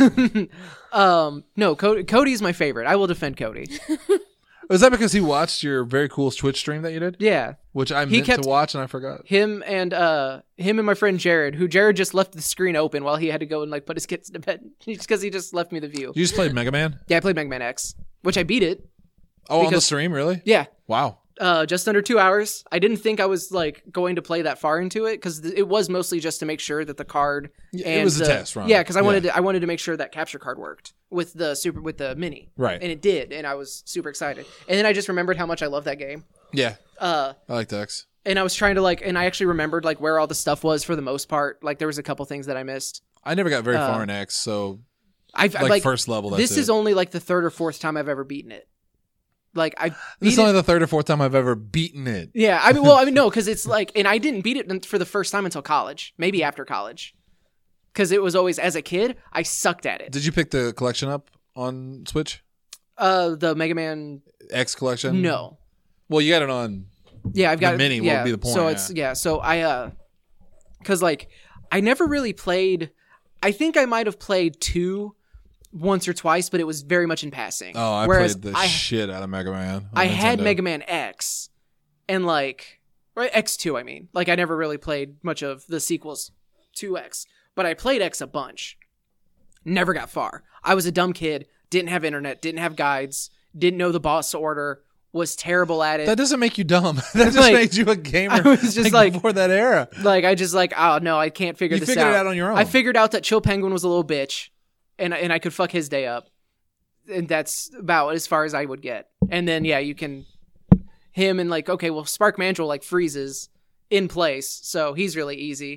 that. No, Cody's my favorite. I will defend Cody. Was that because he watched your very cool Twitch stream that you did? Yeah. Which I He meant kept- to watch and I forgot. Him and my friend Jared, who Jared just left the screen open while he had to go and like put his kids to bed because he just left me the view. You just played Mega Man? Yeah, I played Mega Man X, which I beat it. Oh, on the Because- stream, really? Yeah, Wow. just under 2 hours. I didn't think I was like going to play that far into it because it was mostly just to make sure that the card. Yeah, and it was a test run. Yeah, because I Yeah. wanted to make sure that capture card worked with the mini. Right. And it did, and I was super excited. And then I just remembered how much I love that game. Yeah. Uh, I like Dex. and I was trying to and I actually remembered like where all the stuff was for the most part. Like there was a couple things that I missed. I never got very far in X, so I've like first level. That's this is only like the third or fourth time I've ever beaten it. Like I This beat is it. only the third or fourth time I've ever beaten it. Yeah, I mean, no, because it's like, and I didn't beat it for the first time until college, maybe after college, because it was always as a kid I sucked at it. Did you pick the collection up on Switch? The Mega Man, X collection? no, Well, you got it on. yeah, I've got The mini would yeah, be the point, So yeah. it's so I because like I never really played. I think I might have played 2 once or twice, but it was very much in passing. Oh, I Whereas played the shit out of Mega Man. on I had Nintendo. Mega Man X, and like right X2. I mean, like I never really played much of the sequels to X, but I played X a bunch. Never got far. I was a dumb kid. Didn't have internet. Didn't have guides. Didn't know the boss order. Was terrible at it. That doesn't make you dumb. That just Like, made you a gamer. I was just like- before that era. Like I just like, oh no, I can't figure You this figured out. it out on your own. I figured out that Chill Penguin was a little bitch, and I could fuck his day up, and that's about as far as I would get. And then yeah, you can him and like okay, well Spark Mandrill like freezes in place, so he's really easy.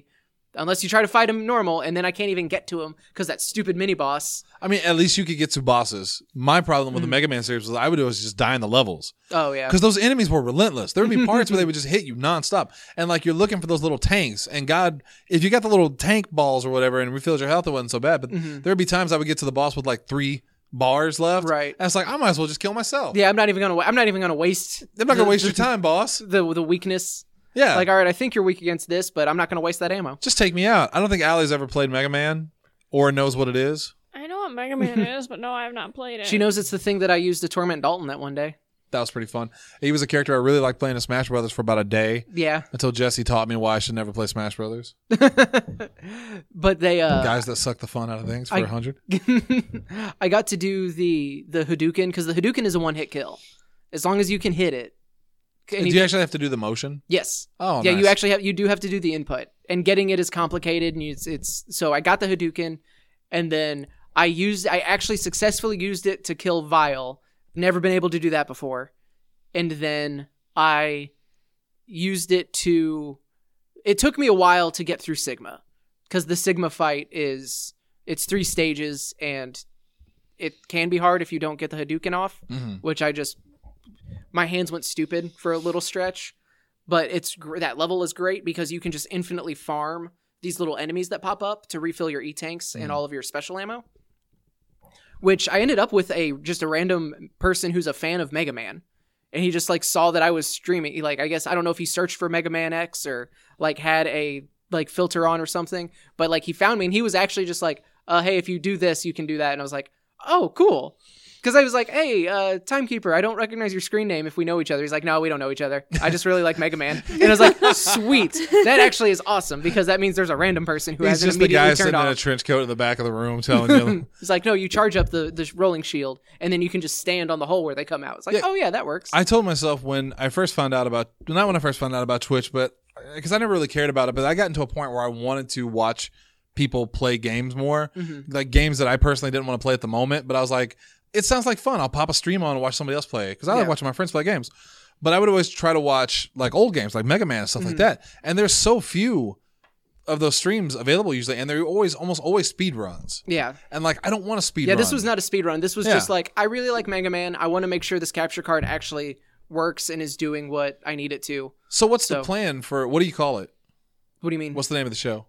Unless you try to fight him normal, and then I can't even get to him because that stupid mini boss. I mean, at least you could get to bosses. My problem with the Mega Man series was I would do is just die in the levels. Oh, yeah. Because those enemies were relentless. There would be parts where they would just hit you nonstop. And like you're looking for those little tanks. And God, if you got the little tank balls or whatever and refills your health, it wasn't so bad. But there would be times I would get to the boss with like 3 bars left. Right. And it's like, I might as well just kill myself. Yeah, I'm not even gonna waste. I'm not going to waste your time, boss. The weakness. Yeah. Like, all right, I think you're weak against this, but I'm not gonna waste that ammo. Just take me out. I don't think Allie's ever played Mega Man or knows what it is. I know what Mega Man is, but no, I have not played it. She knows it's the thing that I used to torment Dalton that one day. That was pretty fun. He was a character I really liked playing in Smash Brothers for about a day. Yeah. Until Jesse taught me why I should never play Smash Brothers. But they Guys that suck the fun out of things for 100. I got to do the Hadouken because the Hadouken is a one-hit kill. As long as you can hit it. Do you actually have to do the motion? Yes. Oh, yeah. nice. You do have to do the input, and getting it is complicated. And it's so I got the Hadouken, and then I actually successfully used it to kill Vile. Never been able to do that before, and then I used it to. It took me a while to get through Sigma, because the Sigma fight it's 3 stages, and it can be hard if you don't get the Hadouken off, which my hands went stupid for a little stretch, but that level is great because you can just infinitely farm these little enemies that pop up to refill your E-tanks and all of your special ammo, which I ended up with just a random person who's a fan of Mega Man, and he just like saw that I was streaming. Like, I guess, I don't know if he searched for Mega Man X or like had a like filter on or something, but like he found me and he was actually just like, hey, if you do this, you can do that. And I was like, oh, cool. Because I was like, hey, Timekeeper, I don't recognize your screen name if we know each other. He's like, no, we don't know each other. I just really like Mega Man. And I was like, sweet. That actually is awesome because that means there's a random person who He's hasn't just the immediately guy turned sitting in a off. trench coat in the back of the room telling you. He's like, no, you charge up the rolling shield and then you can just stand on the hole where they come out. It's like, Yeah. oh yeah, that works. I told myself when I first found out about, not when I first found out about Twitch, but because I never really cared about it, but I got into a point where I wanted to watch people play games more, like games that I personally didn't want to play at the moment, but I was like, it sounds like fun. I'll pop a stream on and watch somebody else play because I like watching my friends play games. But I would always try to watch like old games like Mega Man and stuff like that. And there's so few of those streams available usually, and they're almost always speed runs. Yeah. And like, I don't want to speed Yeah, run. this was not a speed run. This was Yeah. just like, I really like Mega Man. I want to make sure this capture card actually works and is doing what I need it to. So what's the plan for, what do you call it? What do you mean? What's the name of the show?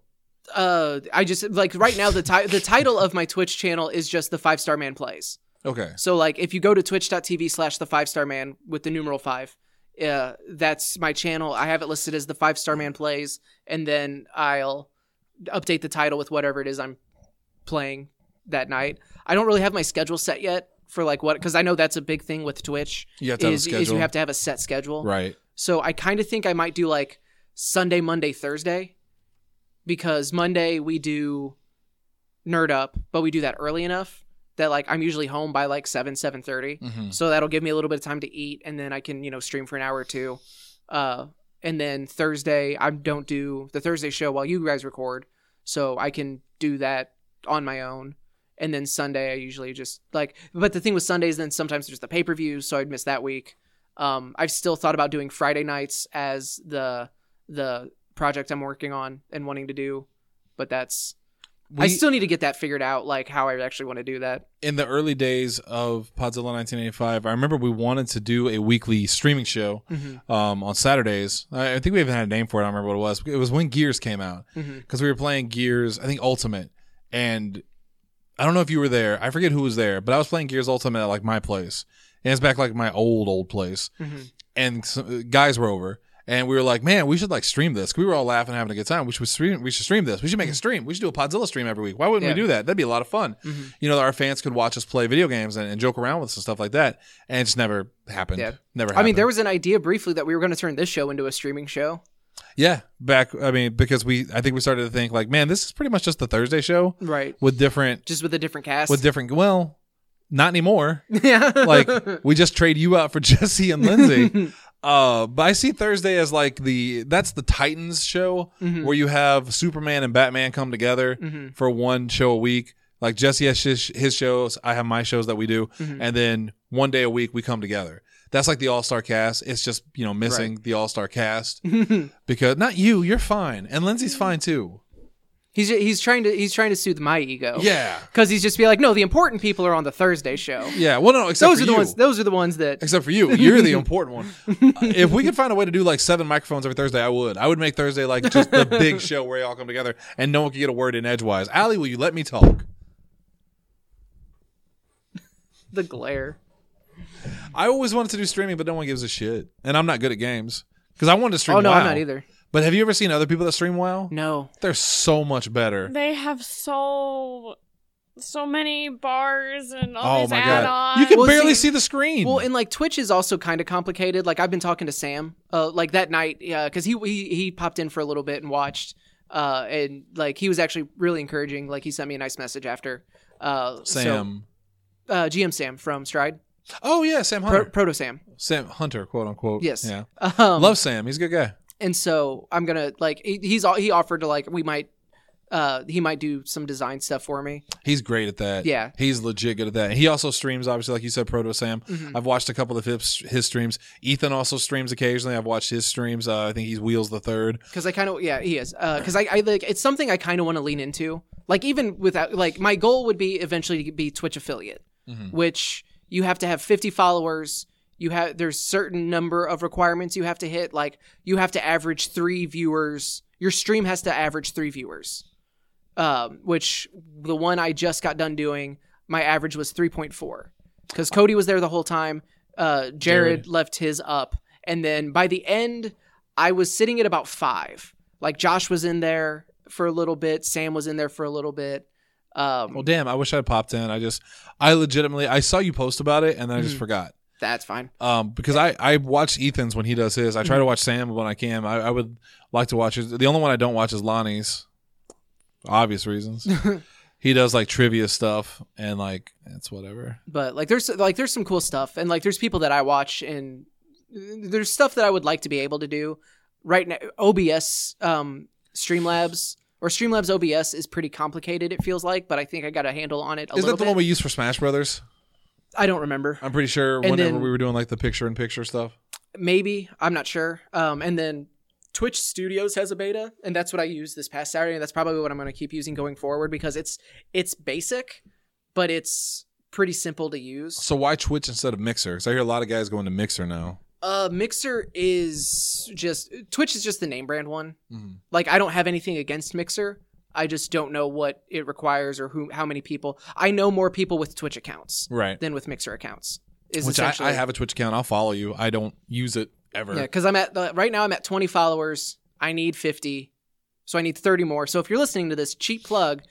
I just like right now the title of my Twitch channel is just the 5-Star Man Plays. Okay. So like if you go to twitch.tv/the 5-Star Man with the numeral 5, that's my channel. I have it listed as the 5-Star Man Plays, and then I'll update the title with whatever it is I'm playing that night. I don't really have my schedule set yet for like what, because I know that's a big thing with Twitch. You have to have a is schedule. you have to have a set schedule. Right. So I kind of think I might do like Sunday, Monday, Thursday, because Monday we do Nerd Up, but we do that early enough that like I'm usually home by like 7:30. So that'll give me a little bit of time to eat, and then I can, stream for an hour or two. And then Thursday, I don't do the Thursday show while you guys record, so I can do that on my own. And then Sunday, I usually just like, but the thing with Sundays, then sometimes there's the pay-per-view, so I'd miss that week. I've still thought about doing Friday nights as the project I'm working on and wanting to do, but I still need to get that figured out, like how I actually want to do that. In the early days of Podzilla 1985, I remember we wanted to do a weekly streaming show on Saturdays. I think we even had a name for it. I don't remember what it was. It was when Gears came out because we were playing Gears, I think Ultimate, and I don't know if you were there. I forget who was there, but I was playing Gears Ultimate at like my place, and it's back like my old place, and some guys were over. And we were like, man, we should like stream this. We were all laughing, having a good time. We should stream this. We should make a stream. We should do a Podzilla stream every week. Why wouldn't we do that? That'd be a lot of fun. Our fans could watch us play video games and joke around with us and stuff like that. And it just never happened. Yeah. Never happened. I mean, there was an idea briefly that we were going to turn this show into a streaming show. Yeah. Because I think we started to think like, man, this is pretty much just the Thursday show. Right. With different. Just with a different cast. Well, not anymore. Yeah. Like, we just trade you out for Jesse and Lindsay. But I see Thursday as like that's the Titans show where you have Superman and Batman come together for one show a week. Like Jesse has his shows, I have my shows that we do, and then one day a week we come together. That's like the all-star cast. It's just, missing the all-star cast because not you're fine, and Lindsay's fine too. He's trying to soothe my ego. Yeah. Because he's just be like, no, the important people are on the Thursday show. Yeah. Well, no, except Those for are the you. ones. Those are the ones that. Except for you. You're the important one. If we could find a way to do like 7 microphones every Thursday, I would. I would make Thursday like just the big show where you all come together and no one can get a word in edgewise. Allie, will you let me talk? The glare. I always wanted to do streaming, but no one gives a shit. And I'm not good at games. Because I wanted to stream Oh no, WoW. I'm not either. But have you ever seen other people that stream WoW? No. They're so much better. They have so many bars and all Oh these my add-ons. god. You can Well, barely see- see the screen. Well, and like Twitch is also kind of complicated. Like I've been talking to Sam, like that night, because he popped in for a little bit and watched, and like he was actually really encouraging. Like he sent me a nice message after. Sam. GM Sam from Stride, Oh yeah, Sam Hunter. Proto Sam. Sam Hunter, quote unquote. Yes. Yeah. Love. Love Sam. He's a good guy. And so I'm gonna like he offered to like he might do some design stuff for me. He's great at that. Yeah. He's legit good at that. And he also streams, obviously, like you said, Proto Sam. Mm-hmm. I've watched a couple of his streams. Ethan also streams occasionally. I've watched his streams. I think he's Wheels the Third. Because I kind of he is because I like it's something I kind of want to lean into. Like even without like my goal would be eventually to be Twitch affiliate, which you have to have 50 followers. There's certain number of requirements you have to hit. Like you have to average 3 viewers. Your stream has to average 3 viewers. Which the one I just got done doing, my average was 3.4 because Cody was there the whole time. Jared left his up, and then by the end, I was sitting at about 5. Like Josh was in there for a little bit, Sam was in there for a little bit. Well, damn, I wish I had popped in. I legitimately, I saw you post about it, and then I just forgot. That's fine. Because I watch Ethan's when he does his. I try to watch Sam when I can. I would like to watch his. The only one I don't watch is Lonnie's. Obvious reasons. He does like trivia stuff and like it's whatever. But there's some cool stuff, and like there's people that I watch, and there's stuff that I would like to be able to do right now. OBS Streamlabs or Streamlabs OBS is pretty complicated, it feels like, but I think I got a handle on it a Is little that the bit. one we used for Smash Brothers? I don't remember. I'm pretty sure And whenever then- we were doing like the picture-in-picture stuff. Maybe, I'm not sure. And then Twitch Studios has a beta, and that's what I used this past Saturday, and that's probably what I'm going to keep using going forward because it's basic, but it's pretty simple to use. So why Twitch instead of Mixer? Because I hear a lot of guys going to Mixer now. Mixer is Twitch is just the name brand one. Like I don't have anything against Mixer. I just don't know what it requires or how many people. I know more people with Twitch accounts Right. than with Mixer accounts. Which I have a Twitch account. I'll follow you. I don't use it ever. Yeah, because right now I'm at 20 followers. I need 50, so I need 30 more. So if you're listening to this, cheap plug,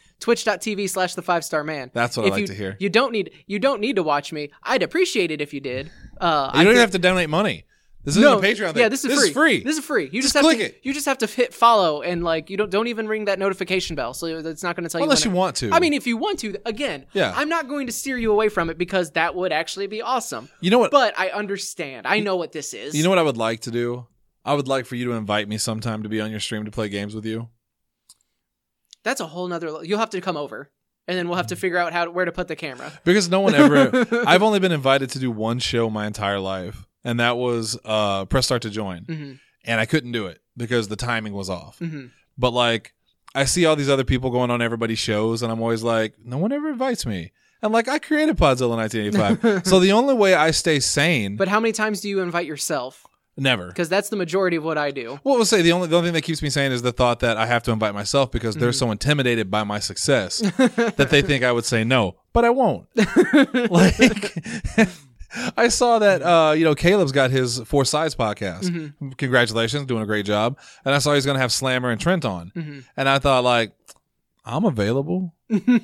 twitch.tv/the5starman. That's what I like to hear. You don't need to watch me. I'd appreciate it if you did. You don't even have to donate money. This isn't a Patreon thing. Yeah, this is free. This This is free. You Just have click to, it. You just have to hit follow and like you don't even ring that notification bell, so it's not going to tell Unless you. you want to. I mean, if you want to, again, Yeah. I'm not going to steer you away from it because that would actually be awesome. You know what? But I understand. I know what this is. You know what I would like to do? I would like for you to invite me sometime to be on your stream to play games with you. That's a whole nother. You'll have to come over, and then we'll have to figure out where to put the camera. Because no one ever... I've only been invited to do one show my entire life, and that was Press Start to Join. Mm-hmm. And I couldn't do it because the timing was off. But like, I see all these other people going on everybody's shows, and I'm always like, no one ever invites me. And like, I created Podzilla in 1985. So the only way I stay sane... But how many times do you invite yourself? Never. Because that's the majority of what I do. Well, we'll say the only thing that keeps me sane is the thought that I have to invite myself because they're so intimidated by my success that they think I would say no, but I won't. Like, I saw that Caleb's got his Four Sides podcast. Congratulations, doing a great job. And I saw he's going to have Slammer and Trent on, and I thought like, I'm available.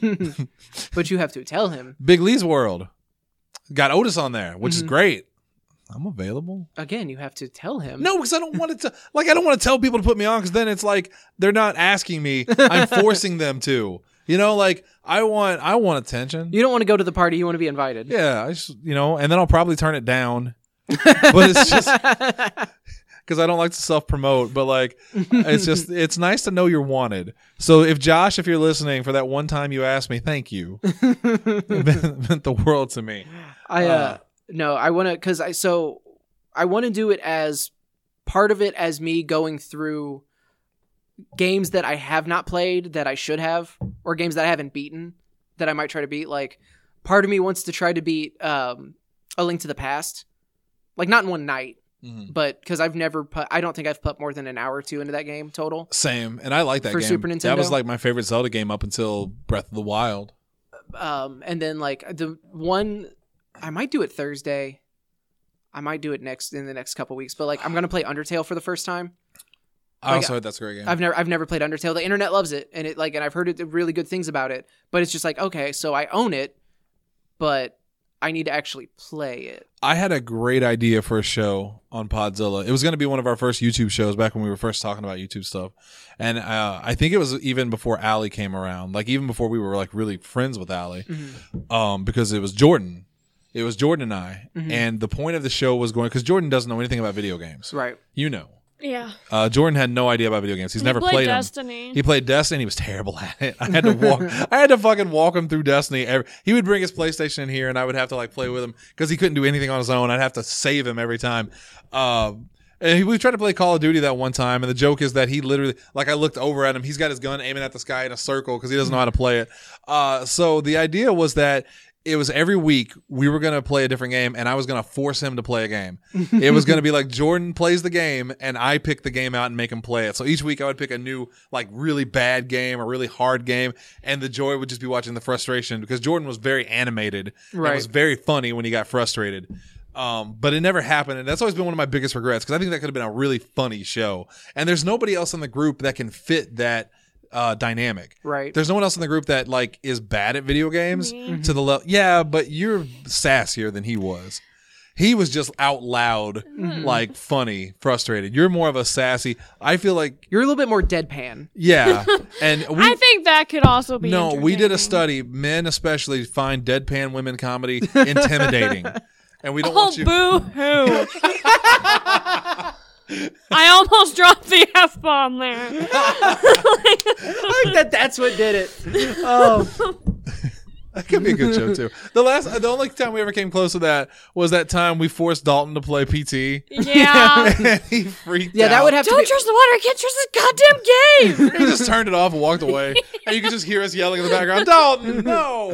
But you have to tell him. Big Lee's World got Otis on there, which is great. I'm available. Again, you have to tell him. No, because I don't want to. I don't want to tell people to put me on because then it's like they're not asking me. I'm forcing them to. You know, like I want attention. You don't want to go to the party. You want to be invited. Yeah, and then I'll probably turn it down. But it's just because I don't like to self promote. But like, it's nice to know you're wanted. So if Josh, if you're listening, for that one time you asked me, thank you. It meant the world to me. No, I want to, I want to do it as part of it as me going through games that I have not played that I should have, or games that I haven't beaten that I might try to beat. Like, part of me wants to try to beat A Link to the Past, like not in one night, but because I don't think I've put more than an hour or two into that game total. Same, and I like that For game. Super Nintendo? That was like my favorite Zelda game up until Breath of the Wild. And then like the one, I might do it Thursday. I might do it in the next couple weeks, but like I'm gonna play Undertale for the first time. I also heard that's a great game. I've never played Undertale. The internet loves it, and I've heard really good things about it. But it's just like, okay, so I own it, but I need to actually play it. I had a great idea for a show on Podzilla. It was going to be one of our first YouTube shows back when we were first talking about YouTube stuff, and I think it was even before Allie came around, like even before we were like really friends with Allie, because it was Jordan. It was Jordan and I, and the point of the show was going because Jordan doesn't know anything about video games, Right. You know. Yeah. Jordan had no idea about video games. He's never played Destiny. them. He played Destiny. He was terrible at it. I had to fucking walk him through Destiny. He would bring his PlayStation in here, and I would have to like play with him because he couldn't do anything on his own. I'd have to save him every time. And we tried to play Call of Duty that one time, and the joke is that he literally, like, I looked over at him. He's got his gun aiming at the sky in a circle because he doesn't know how to play it. So the idea was that it was every week we were going to play a different game, and I was going to force him to play a game. It was going to be like Jordan plays the game, and I pick the game out and make him play it. So each week I would pick a new, like, really bad game or really hard game, and the joy would just be watching the frustration because Jordan was very animated. Right. It was very funny when he got frustrated. But it never happened, and that's always been one of my biggest regrets because I think that could have been a really funny show. And there's nobody else in the group that can fit that dynamic. Right. There's no one else in the group that like is bad at video games to the level. Yeah, but you're sassier than he was. He was just out loud, like funny, frustrated. You're more of a sassy. I feel like You're a little bit more deadpan. yeah, and I think that could also be no. We did a entertaining. study. Men especially find deadpan women comedy intimidating, and we don't Oh, want you. boo-hoo. I almost dropped the F-bomb there. I think that's what did it. Oh, That could be a good show too. The only time we ever came close to that was that time we forced Dalton to play PT. Yeah. And he freaked out. yeah, that would have to Don't be. trust the water. I can't trust this goddamn game. He just turned it off and walked away. And you could just hear us yelling in the background, Dalton, no!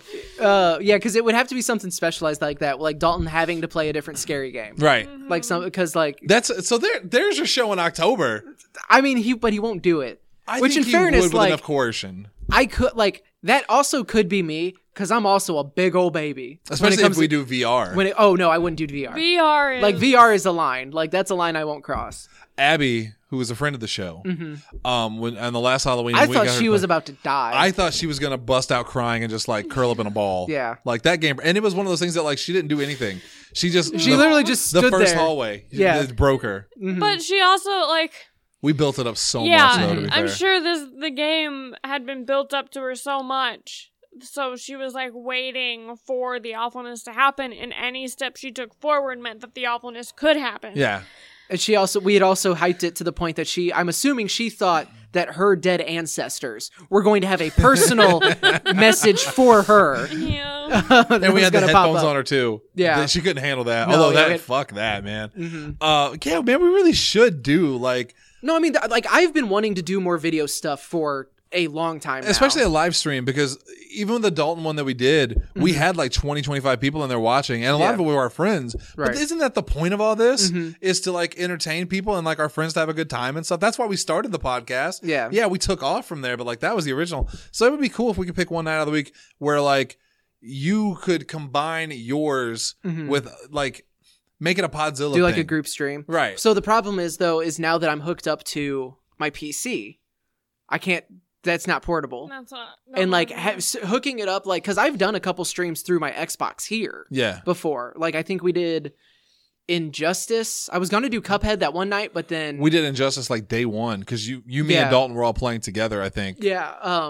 Yeah, because it would have to be something specialized like that, like Dalton having to play a different scary game, Right. like some because like That's so there's your show in October. I mean he won't do it. Which think in he fairness, would with like enough coercion. I could like that also could be me because I'm also a big old baby. Especially if we do VR. Oh no, I wouldn't do VR. VR is... Like VR is a line. Like that's a line I won't cross. Abby, who was a friend of the show, when on the last Halloween, I we thought got her she to was play- about to die. I thought she was gonna bust out crying and just like curl up in a ball. Yeah. like that game. And it was one of those things that like she didn't do anything. She literally just stood the first there. hallway. Yeah. It broke her. But she also, like... We built it up so much. Yeah, Though, to be I'm fair. sure the game had been built up to her so much. So she was like waiting for the awfulness to happen, and any step she took forward meant that the awfulness could happen. Yeah. And we had also hyped it to the point that I'm assuming she thought that her dead ancestors were going to have a personal message for her. Yeah. And we had the headphones on her too. Yeah. She couldn't handle that. No, Although yeah, fuck that, man. Yeah, man, we really should do like No, I mean, like I've been wanting to do more video stuff for a long time now. especially a live stream because even with the Dalton one that we did, we had like 20, 25 people in there watching and a lot Yeah. of it were our friends. Right. But isn't that the point of all this is to like entertain people and like our friends to have a good time and stuff. That's why we started the podcast. Yeah. Yeah, we took off from there, but like that was the original. So it would be cool if we could pick one night out of the week where like you could combine yours with like make it a Podzilla do like thing. a group stream. Right. So the problem is now that I'm hooked up to my PC, I can't. That's not portable. That's not... And like hooking it up, like because I've done a couple streams through my Xbox here. Yeah. Before, like I think we did Injustice. I was gonna do Cuphead that one night, but then We did Injustice like day one because me, Yeah. and Dalton were all playing together, I think. yeah.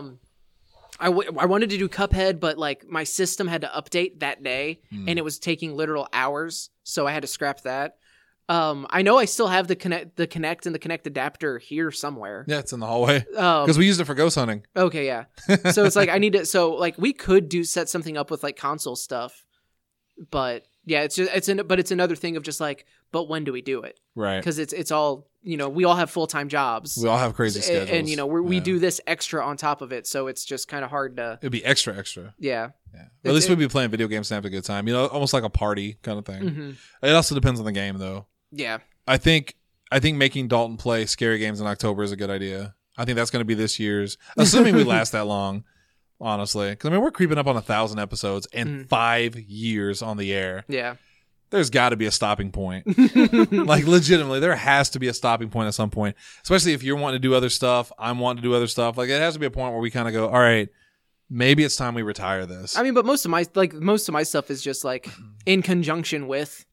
I wanted to do Cuphead, but like my system had to update that day, and it was taking literal hours, so I had to scrap that. I know I still have the Kinect and the Kinect adapter here somewhere. Yeah, it's in the hallway because we used it for ghost hunting. Okay, yeah. So it's like I need to. So like we could set something up with like console stuff, but Yeah, but it's another thing of just like, but when do we do it? Right. Because it's all, we all have full-time jobs. We all have crazy schedules. And we do this extra on top of it, so it's just kind of hard to. It'd be extra. Yeah. Yeah. At least we'd be playing video games and have a good time. Almost like a party kind of thing. Mm-hmm. It also depends on the game, though. Yeah. I think making Dalton play scary games in October is a good idea. I think that's going to be this year's, assuming we last that long, honestly. Because we're creeping up on 1,000 episodes and 5 years on the air. Yeah. There's got to be a stopping point. Like, legitimately, there has to be a stopping point at some point. Especially if you're wanting to do other stuff, I'm wanting to do other stuff. Like, it has to be a point where we kind of go, all right, maybe it's time we retire this. I mean, but most of my stuff is just like in conjunction with.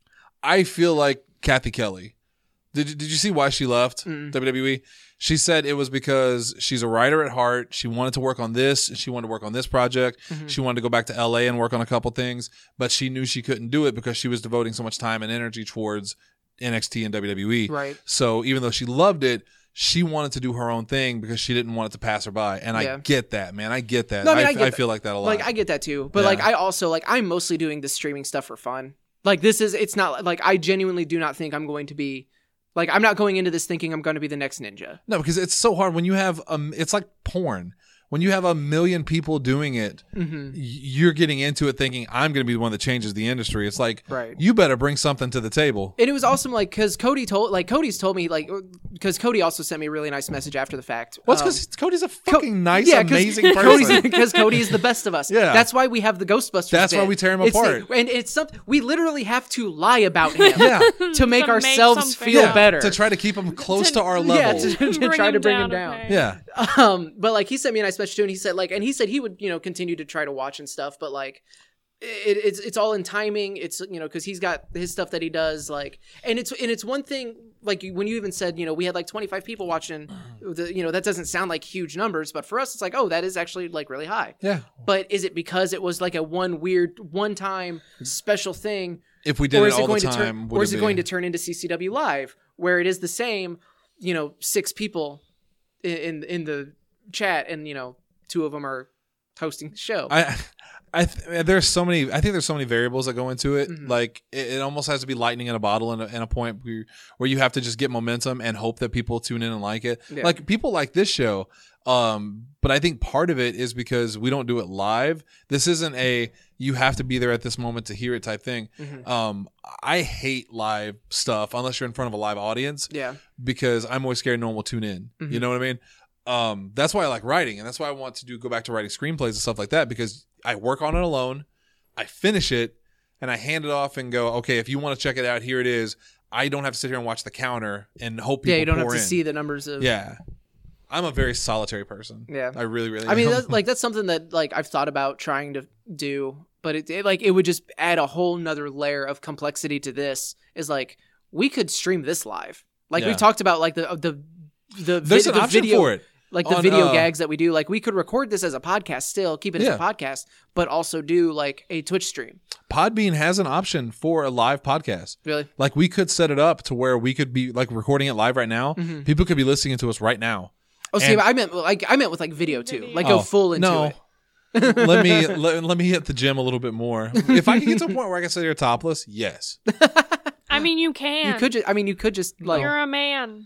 I feel like Kathy Kelly. Did you see why she left WWE? She said it was because she's a writer at heart. She wanted to work on this. She wanted to work on this project. Mm-hmm. She wanted to go back to LA and work on a couple things, but she knew she couldn't do it because she was devoting so much time and energy towards NXT and WWE. Right. So even though she loved it, she wanted to do her own thing because she didn't want it to pass her by. And I get that, man. I get that. No, I feel like that a lot. Like, I get that too. But like, I also like, I'm mostly doing the streaming stuff for fun. Like, it's not like, I genuinely do not think I'm going to be, like, I'm not going into this thinking I'm going to be the next Ninja. No, because it's so hard when you have, it's like porn. When you have 1 million people doing it, you're getting into it thinking, I'm going to be the one that changes the industry. It's like, you better bring something to the table. And it was awesome, like, because Cody's told me, like, because Cody also sent me a really nice message after the fact. Well, it's because Cody's a fucking nice, amazing person. Because Cody is the best of us. Yeah. That's why we have the Ghostbusters. That's why we tear him apart. And it's something, we literally have to lie about him to make ourselves something. feel better. To try to keep him close to our level. Yeah, to try to bring him down. Okay. Yeah. But like, he sent me a nice message too, and he said like, he would continue to try to watch and stuff, but like it's all in timing. It's because he's got his stuff that he does, like, and it's one thing, like, when you even said we had like 25 people watching, that doesn't sound like huge numbers, but for us it's like, oh, that is actually like really high. Yeah. But is it because it was like a one time special thing? If we did it all the time, or is it going to turn into CCW Live, where it is the same 6 people in the chat, and 2 of them are hosting the show? I think there's so many variables that go into it. Mm-hmm. Like, it almost has to be lightning in a bottle and a point where you have to just get momentum and hope that people tune in and like it. Yeah. Like, people like this show. But I think part of it is because we don't do it live. This isn't you have to be there at this moment to hear it type thing. Mm-hmm. I hate live stuff unless you're in front of a live audience. Yeah. Because I'm always scared no one will tune in. Mm-hmm. You know what I mean? That's why I like writing, and that's why I want to go back to writing screenplays and stuff like that, because I work on it alone, I finish it, and I hand it off and go, okay, if you want to check it out, here it is. I don't have to sit here and watch the counter and hope people pour in. Yeah, you don't have to see the numbers of... Yeah. I'm a very solitary person. Yeah. I really, really I mean, that's something that like I've thought about trying to do, but it would just add a whole nother layer of complexity to this. Is like, we could stream this live. Like, we've talked about like the there's an option video for it. Like the video gags that we do, like we could record this as a podcast still, keep it as a podcast, but also do like a Twitch stream. Podbean has an option for a live podcast. Really? Like, we could set it up to where we could be like recording it live right now. Mm-hmm. People could be listening to us right now. Oh, see, I meant with like video too, like go full into it. let me hit the gym a little bit more. If I can get to a point where I can sit here topless, yes. I mean, you can. You could just like. You're a man.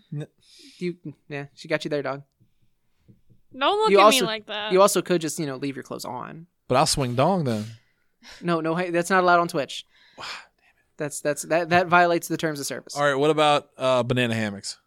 She got you there, dog. Don't look at me like that. You also could just, leave your clothes on. But I'll swing dong then. No, that's not allowed on Twitch. That violates the terms of service. All right, what about banana hammocks?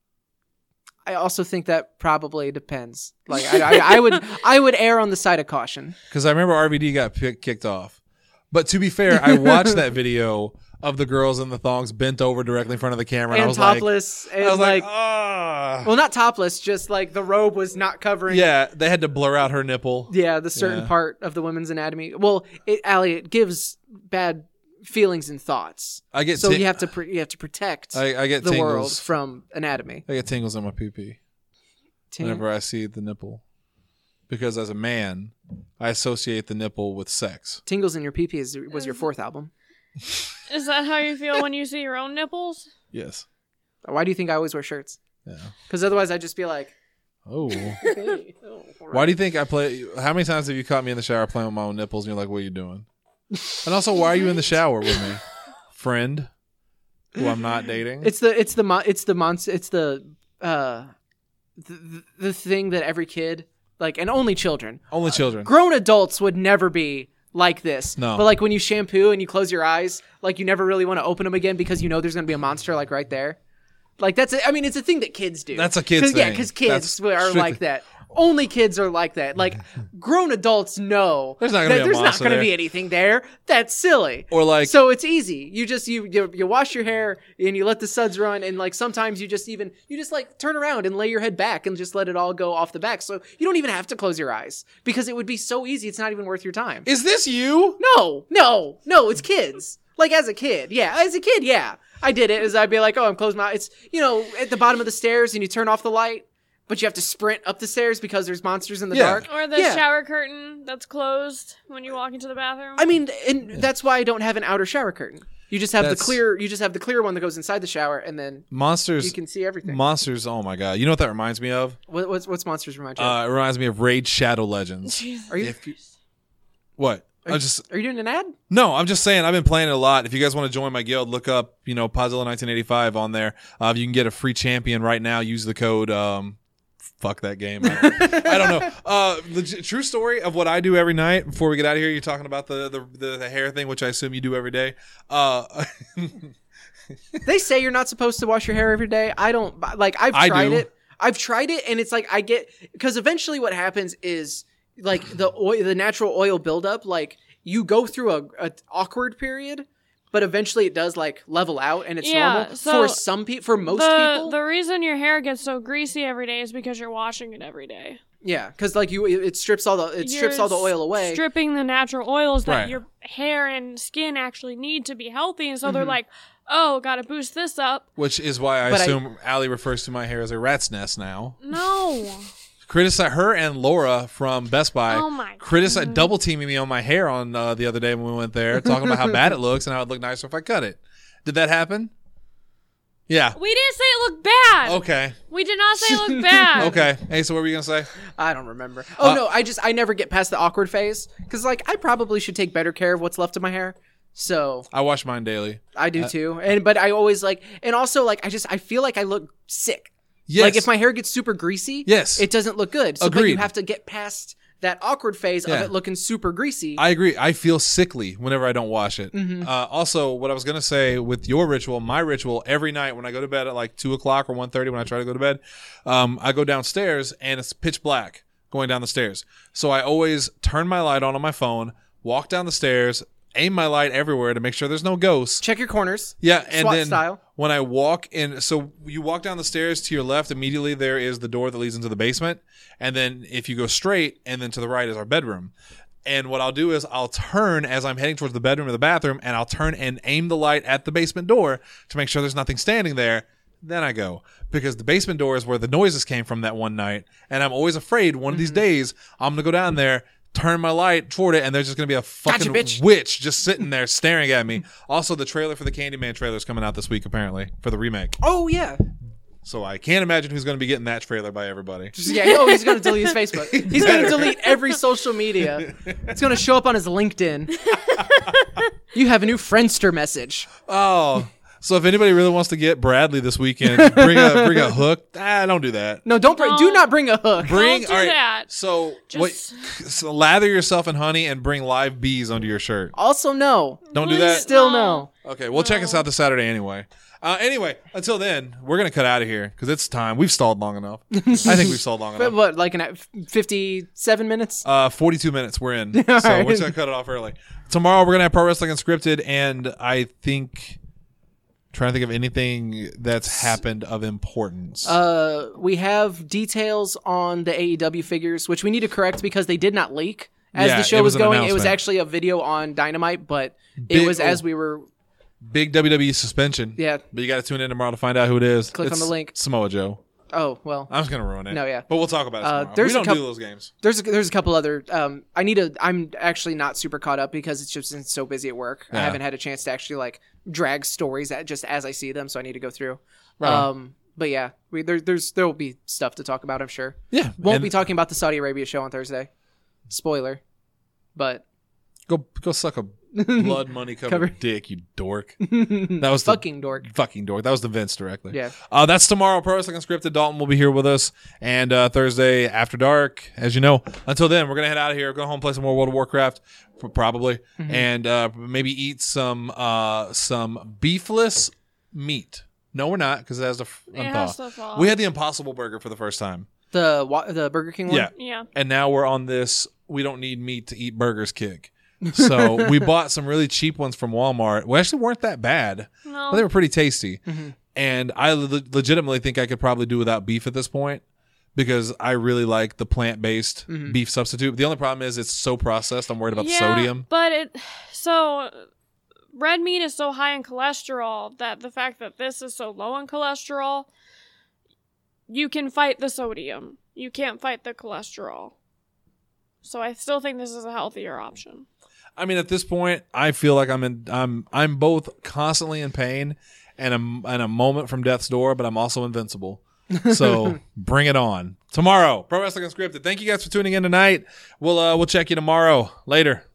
I also think that probably depends. Like, I would err on the side of caution. Because I remember RVD got kicked off. But to be fair, I watched that video of the girls in the thongs bent over directly in front of the camera, and I was topless, like, I was like, ah. Well, not topless, just like the robe was not covering. Yeah, they had to blur out her nipple. Yeah, the certain part of the women's anatomy. Well, it gives bad feelings and thoughts. You have to protect I get the tingles. world from anatomy. I get tingles on my pee-pee whenever I see the nipple, because as a man, I associate the nipple with sex. Tingles in your pee-pee was your 4th album. Is that how you feel when you see your own nipples? Yes. Why do you think I always wear shirts? Yeah. Because otherwise I'd just be like, oh. Hey. Right. Why do you think I play? How many times have you caught me in the shower playing with my own nipples and you're like, what are you doing? And also, why are you in the shower with me, friend? Who I'm not dating. It's the thing that every kid like, and only children. Only children. Grown adults would never be like this. No. But like when you shampoo and you close your eyes, like you never really want to open them again because you know there's gonna be a monster like right there. Like that's I mean it's a thing that kids do. That's a kid's thing. Yeah, because kids are like that. Only kids are like that. Like grown adults know There's not gonna be a there's not monster going to there. be anything there. That's silly. Or like So it's easy. You just you wash your hair and you let the suds run, and like sometimes you just like turn around and lay your head back and just let it all go off the back. So you don't even have to close your eyes because it would be so easy. It's not even worth your time. is this you? No, it's kids. Like as a kid, yeah. I did it as I'd be like, oh, I'm closing my eyes. It's, at the bottom of the stairs and you turn off the light, but you have to sprint up the stairs because there's monsters in the dark. Or the Yeah. shower curtain that's closed when you walk into the bathroom. I mean, and that's why I don't have an outer shower curtain. You just have That's- the clear one that goes inside the shower, and then Monsters. you can see everything. Monsters. Oh my god! You know what that reminds me of? What's monsters remind you of? It reminds me of Raid Shadow Legends. Are you What? are you doing an ad? No, I'm just saying I've been playing it a lot. If you guys want to join my guild, look up, Podzilla 1985 on there. You can get a free champion right now. Use the code fuck that game. I don't know. True story of what I do every night before we get out of here. You're talking about the hair thing, which I assume you do every day. They say you're not supposed to wash your hair every day. I don't like. I've tried do. it. I've tried it, and it's like because eventually what happens is like the natural oil buildup. Like you go through a awkward period, but eventually it does like level out, and it's normal so for some people. For most people, the reason your hair gets so greasy every day is because you're washing it every day. yeah, because like it strips all the oil away. Stripping the natural oils that Right. your hair and skin actually need to be healthy, and so Mm-hmm. they're like, "Oh, gotta boost this up." Which is why I But assume Allie refers to my hair as a rat's nest now. No, Criticize her and Laura from Best Buy. Oh my Criticize double teaming me on my hair on the other day when we went there, talking about how bad it looks and how it'd look nicer if I cut it. Did that happen? Yeah. we didn't say it looked bad. Okay. We did not say it looked bad. Okay. Hey, so what were you gonna say? I don't remember. Oh no, I never get past the awkward phase because like I probably should take better care of what's left of my hair. So I wash mine daily. I do too, but I always and also like I feel like I look sick. Yes. Like if my hair gets super greasy, Yes. it doesn't look good. So but you Agreed. have to get past that awkward phase Yeah. of it looking super greasy. I agree. I feel sickly whenever I don't wash it. Mm-hmm. Also, what I was gonna say with your ritual, my ritual every night when I go to bed at like 2:00 or 1:30 when I try to go to bed, I go downstairs and it's pitch black going down the stairs. So I always turn my light on my phone, walk down the stairs, aim my light everywhere to make sure there's no ghosts. Check your corners. Yeah, and SWAT then style. when I walk in, so you walk down the stairs to your left, immediately there is the door that leads into the basement. And then if you go straight, and then to the right is our bedroom. And what I'll do is I'll turn as I'm heading towards the bedroom or the bathroom, and I'll turn and aim the light at the basement door to make sure there's nothing standing there. Then I go. Because the basement door is where the noises came from that one night. And I'm always afraid one of these days I'm going to go down there, turn my light toward it, and there's just going to be a fucking bitch. witch just sitting there staring at me. Also, the trailer for the Candyman trailer is coming out this week, apparently, for the remake. Oh yeah. So I can't imagine who's going to be getting that trailer by everybody. Yeah. Oh, he's gonna delete his Facebook. He's gonna delete every social media. It's gonna show up on his LinkedIn. You have a new Friendster message. Oh, so if anybody really wants to get Bradley this weekend, bring a hook. Don't do that. No, do not bring a hook. Bring do all right, that. So Just- so lather yourself in honey and bring live bees under your shirt. Also, no. Don't do that. Still no. Okay, well check us out this Saturday anyway. Anyway, until then, we're gonna cut out of here because it's time. We've stalled long enough. I think we've stalled long But enough. what, like 57 minutes? 42 minutes we're in, so we're right. just gonna cut it off early. Tomorrow we're gonna have Pro Wrestling Unscripted, and I think trying to think of anything that's happened of importance. We have details on the AEW figures, which we need to correct because they did not leak as Yeah, the show it was was an going. It was announcement. actually a video on Dynamite, but Big- it was as we were. Big WWE suspension. Yeah. But you got to tune in tomorrow to find out who it is. Click on It's the link. Samoa Joe. Oh well. I'm just gonna ruin it. No, yeah. But we'll talk about it tomorrow. there's We a don't do couple- those games. There's a couple other. I'm actually not super caught up because it's just been so busy at work. I Yeah. haven't had a chance to actually like drag stories just as I see them, so I need to go through. Right on. But yeah, there will be stuff to talk about. I'm sure. Yeah. Won't and be talking about the Saudi Arabia show on Thursday. Spoiler. But Go suck a Blood money covered dick, you dork. That was Fucking dork. Fucking dork. That was the Vince directly. Yeah. That's tomorrow. Pro Wrestling Unscripted. Dalton will be here with us. And Thursday after dark, as you know. Until then, we're going to head out of here, go home, play some more World of Warcraft, probably, and maybe eat some beefless meat. No, we're not, because it has to unthaw. We had the Impossible Burger for the first time. The Burger King one? Yeah. And now we're on this, we don't need meat to eat burgers kick. So we bought some really cheap ones from Walmart. Well, actually weren't that bad. No. But they were pretty tasty. Mm-hmm. And I legitimately think I could probably do without beef at this point, because I really like the plant-based beef substitute. The only problem is it's so processed. I'm worried about the sodium. But red meat is so high in cholesterol that the fact that this is so low in cholesterol, you can fight the sodium. You can't fight the cholesterol. So I still think this is a healthier option. I mean, at this point, I feel like I'm both constantly in pain and a moment from death's door, but I'm also invincible. So bring it on. Tomorrow, Pro Wrestling Unscripted. Thank you guys for tuning in tonight. We'll check you tomorrow. Later.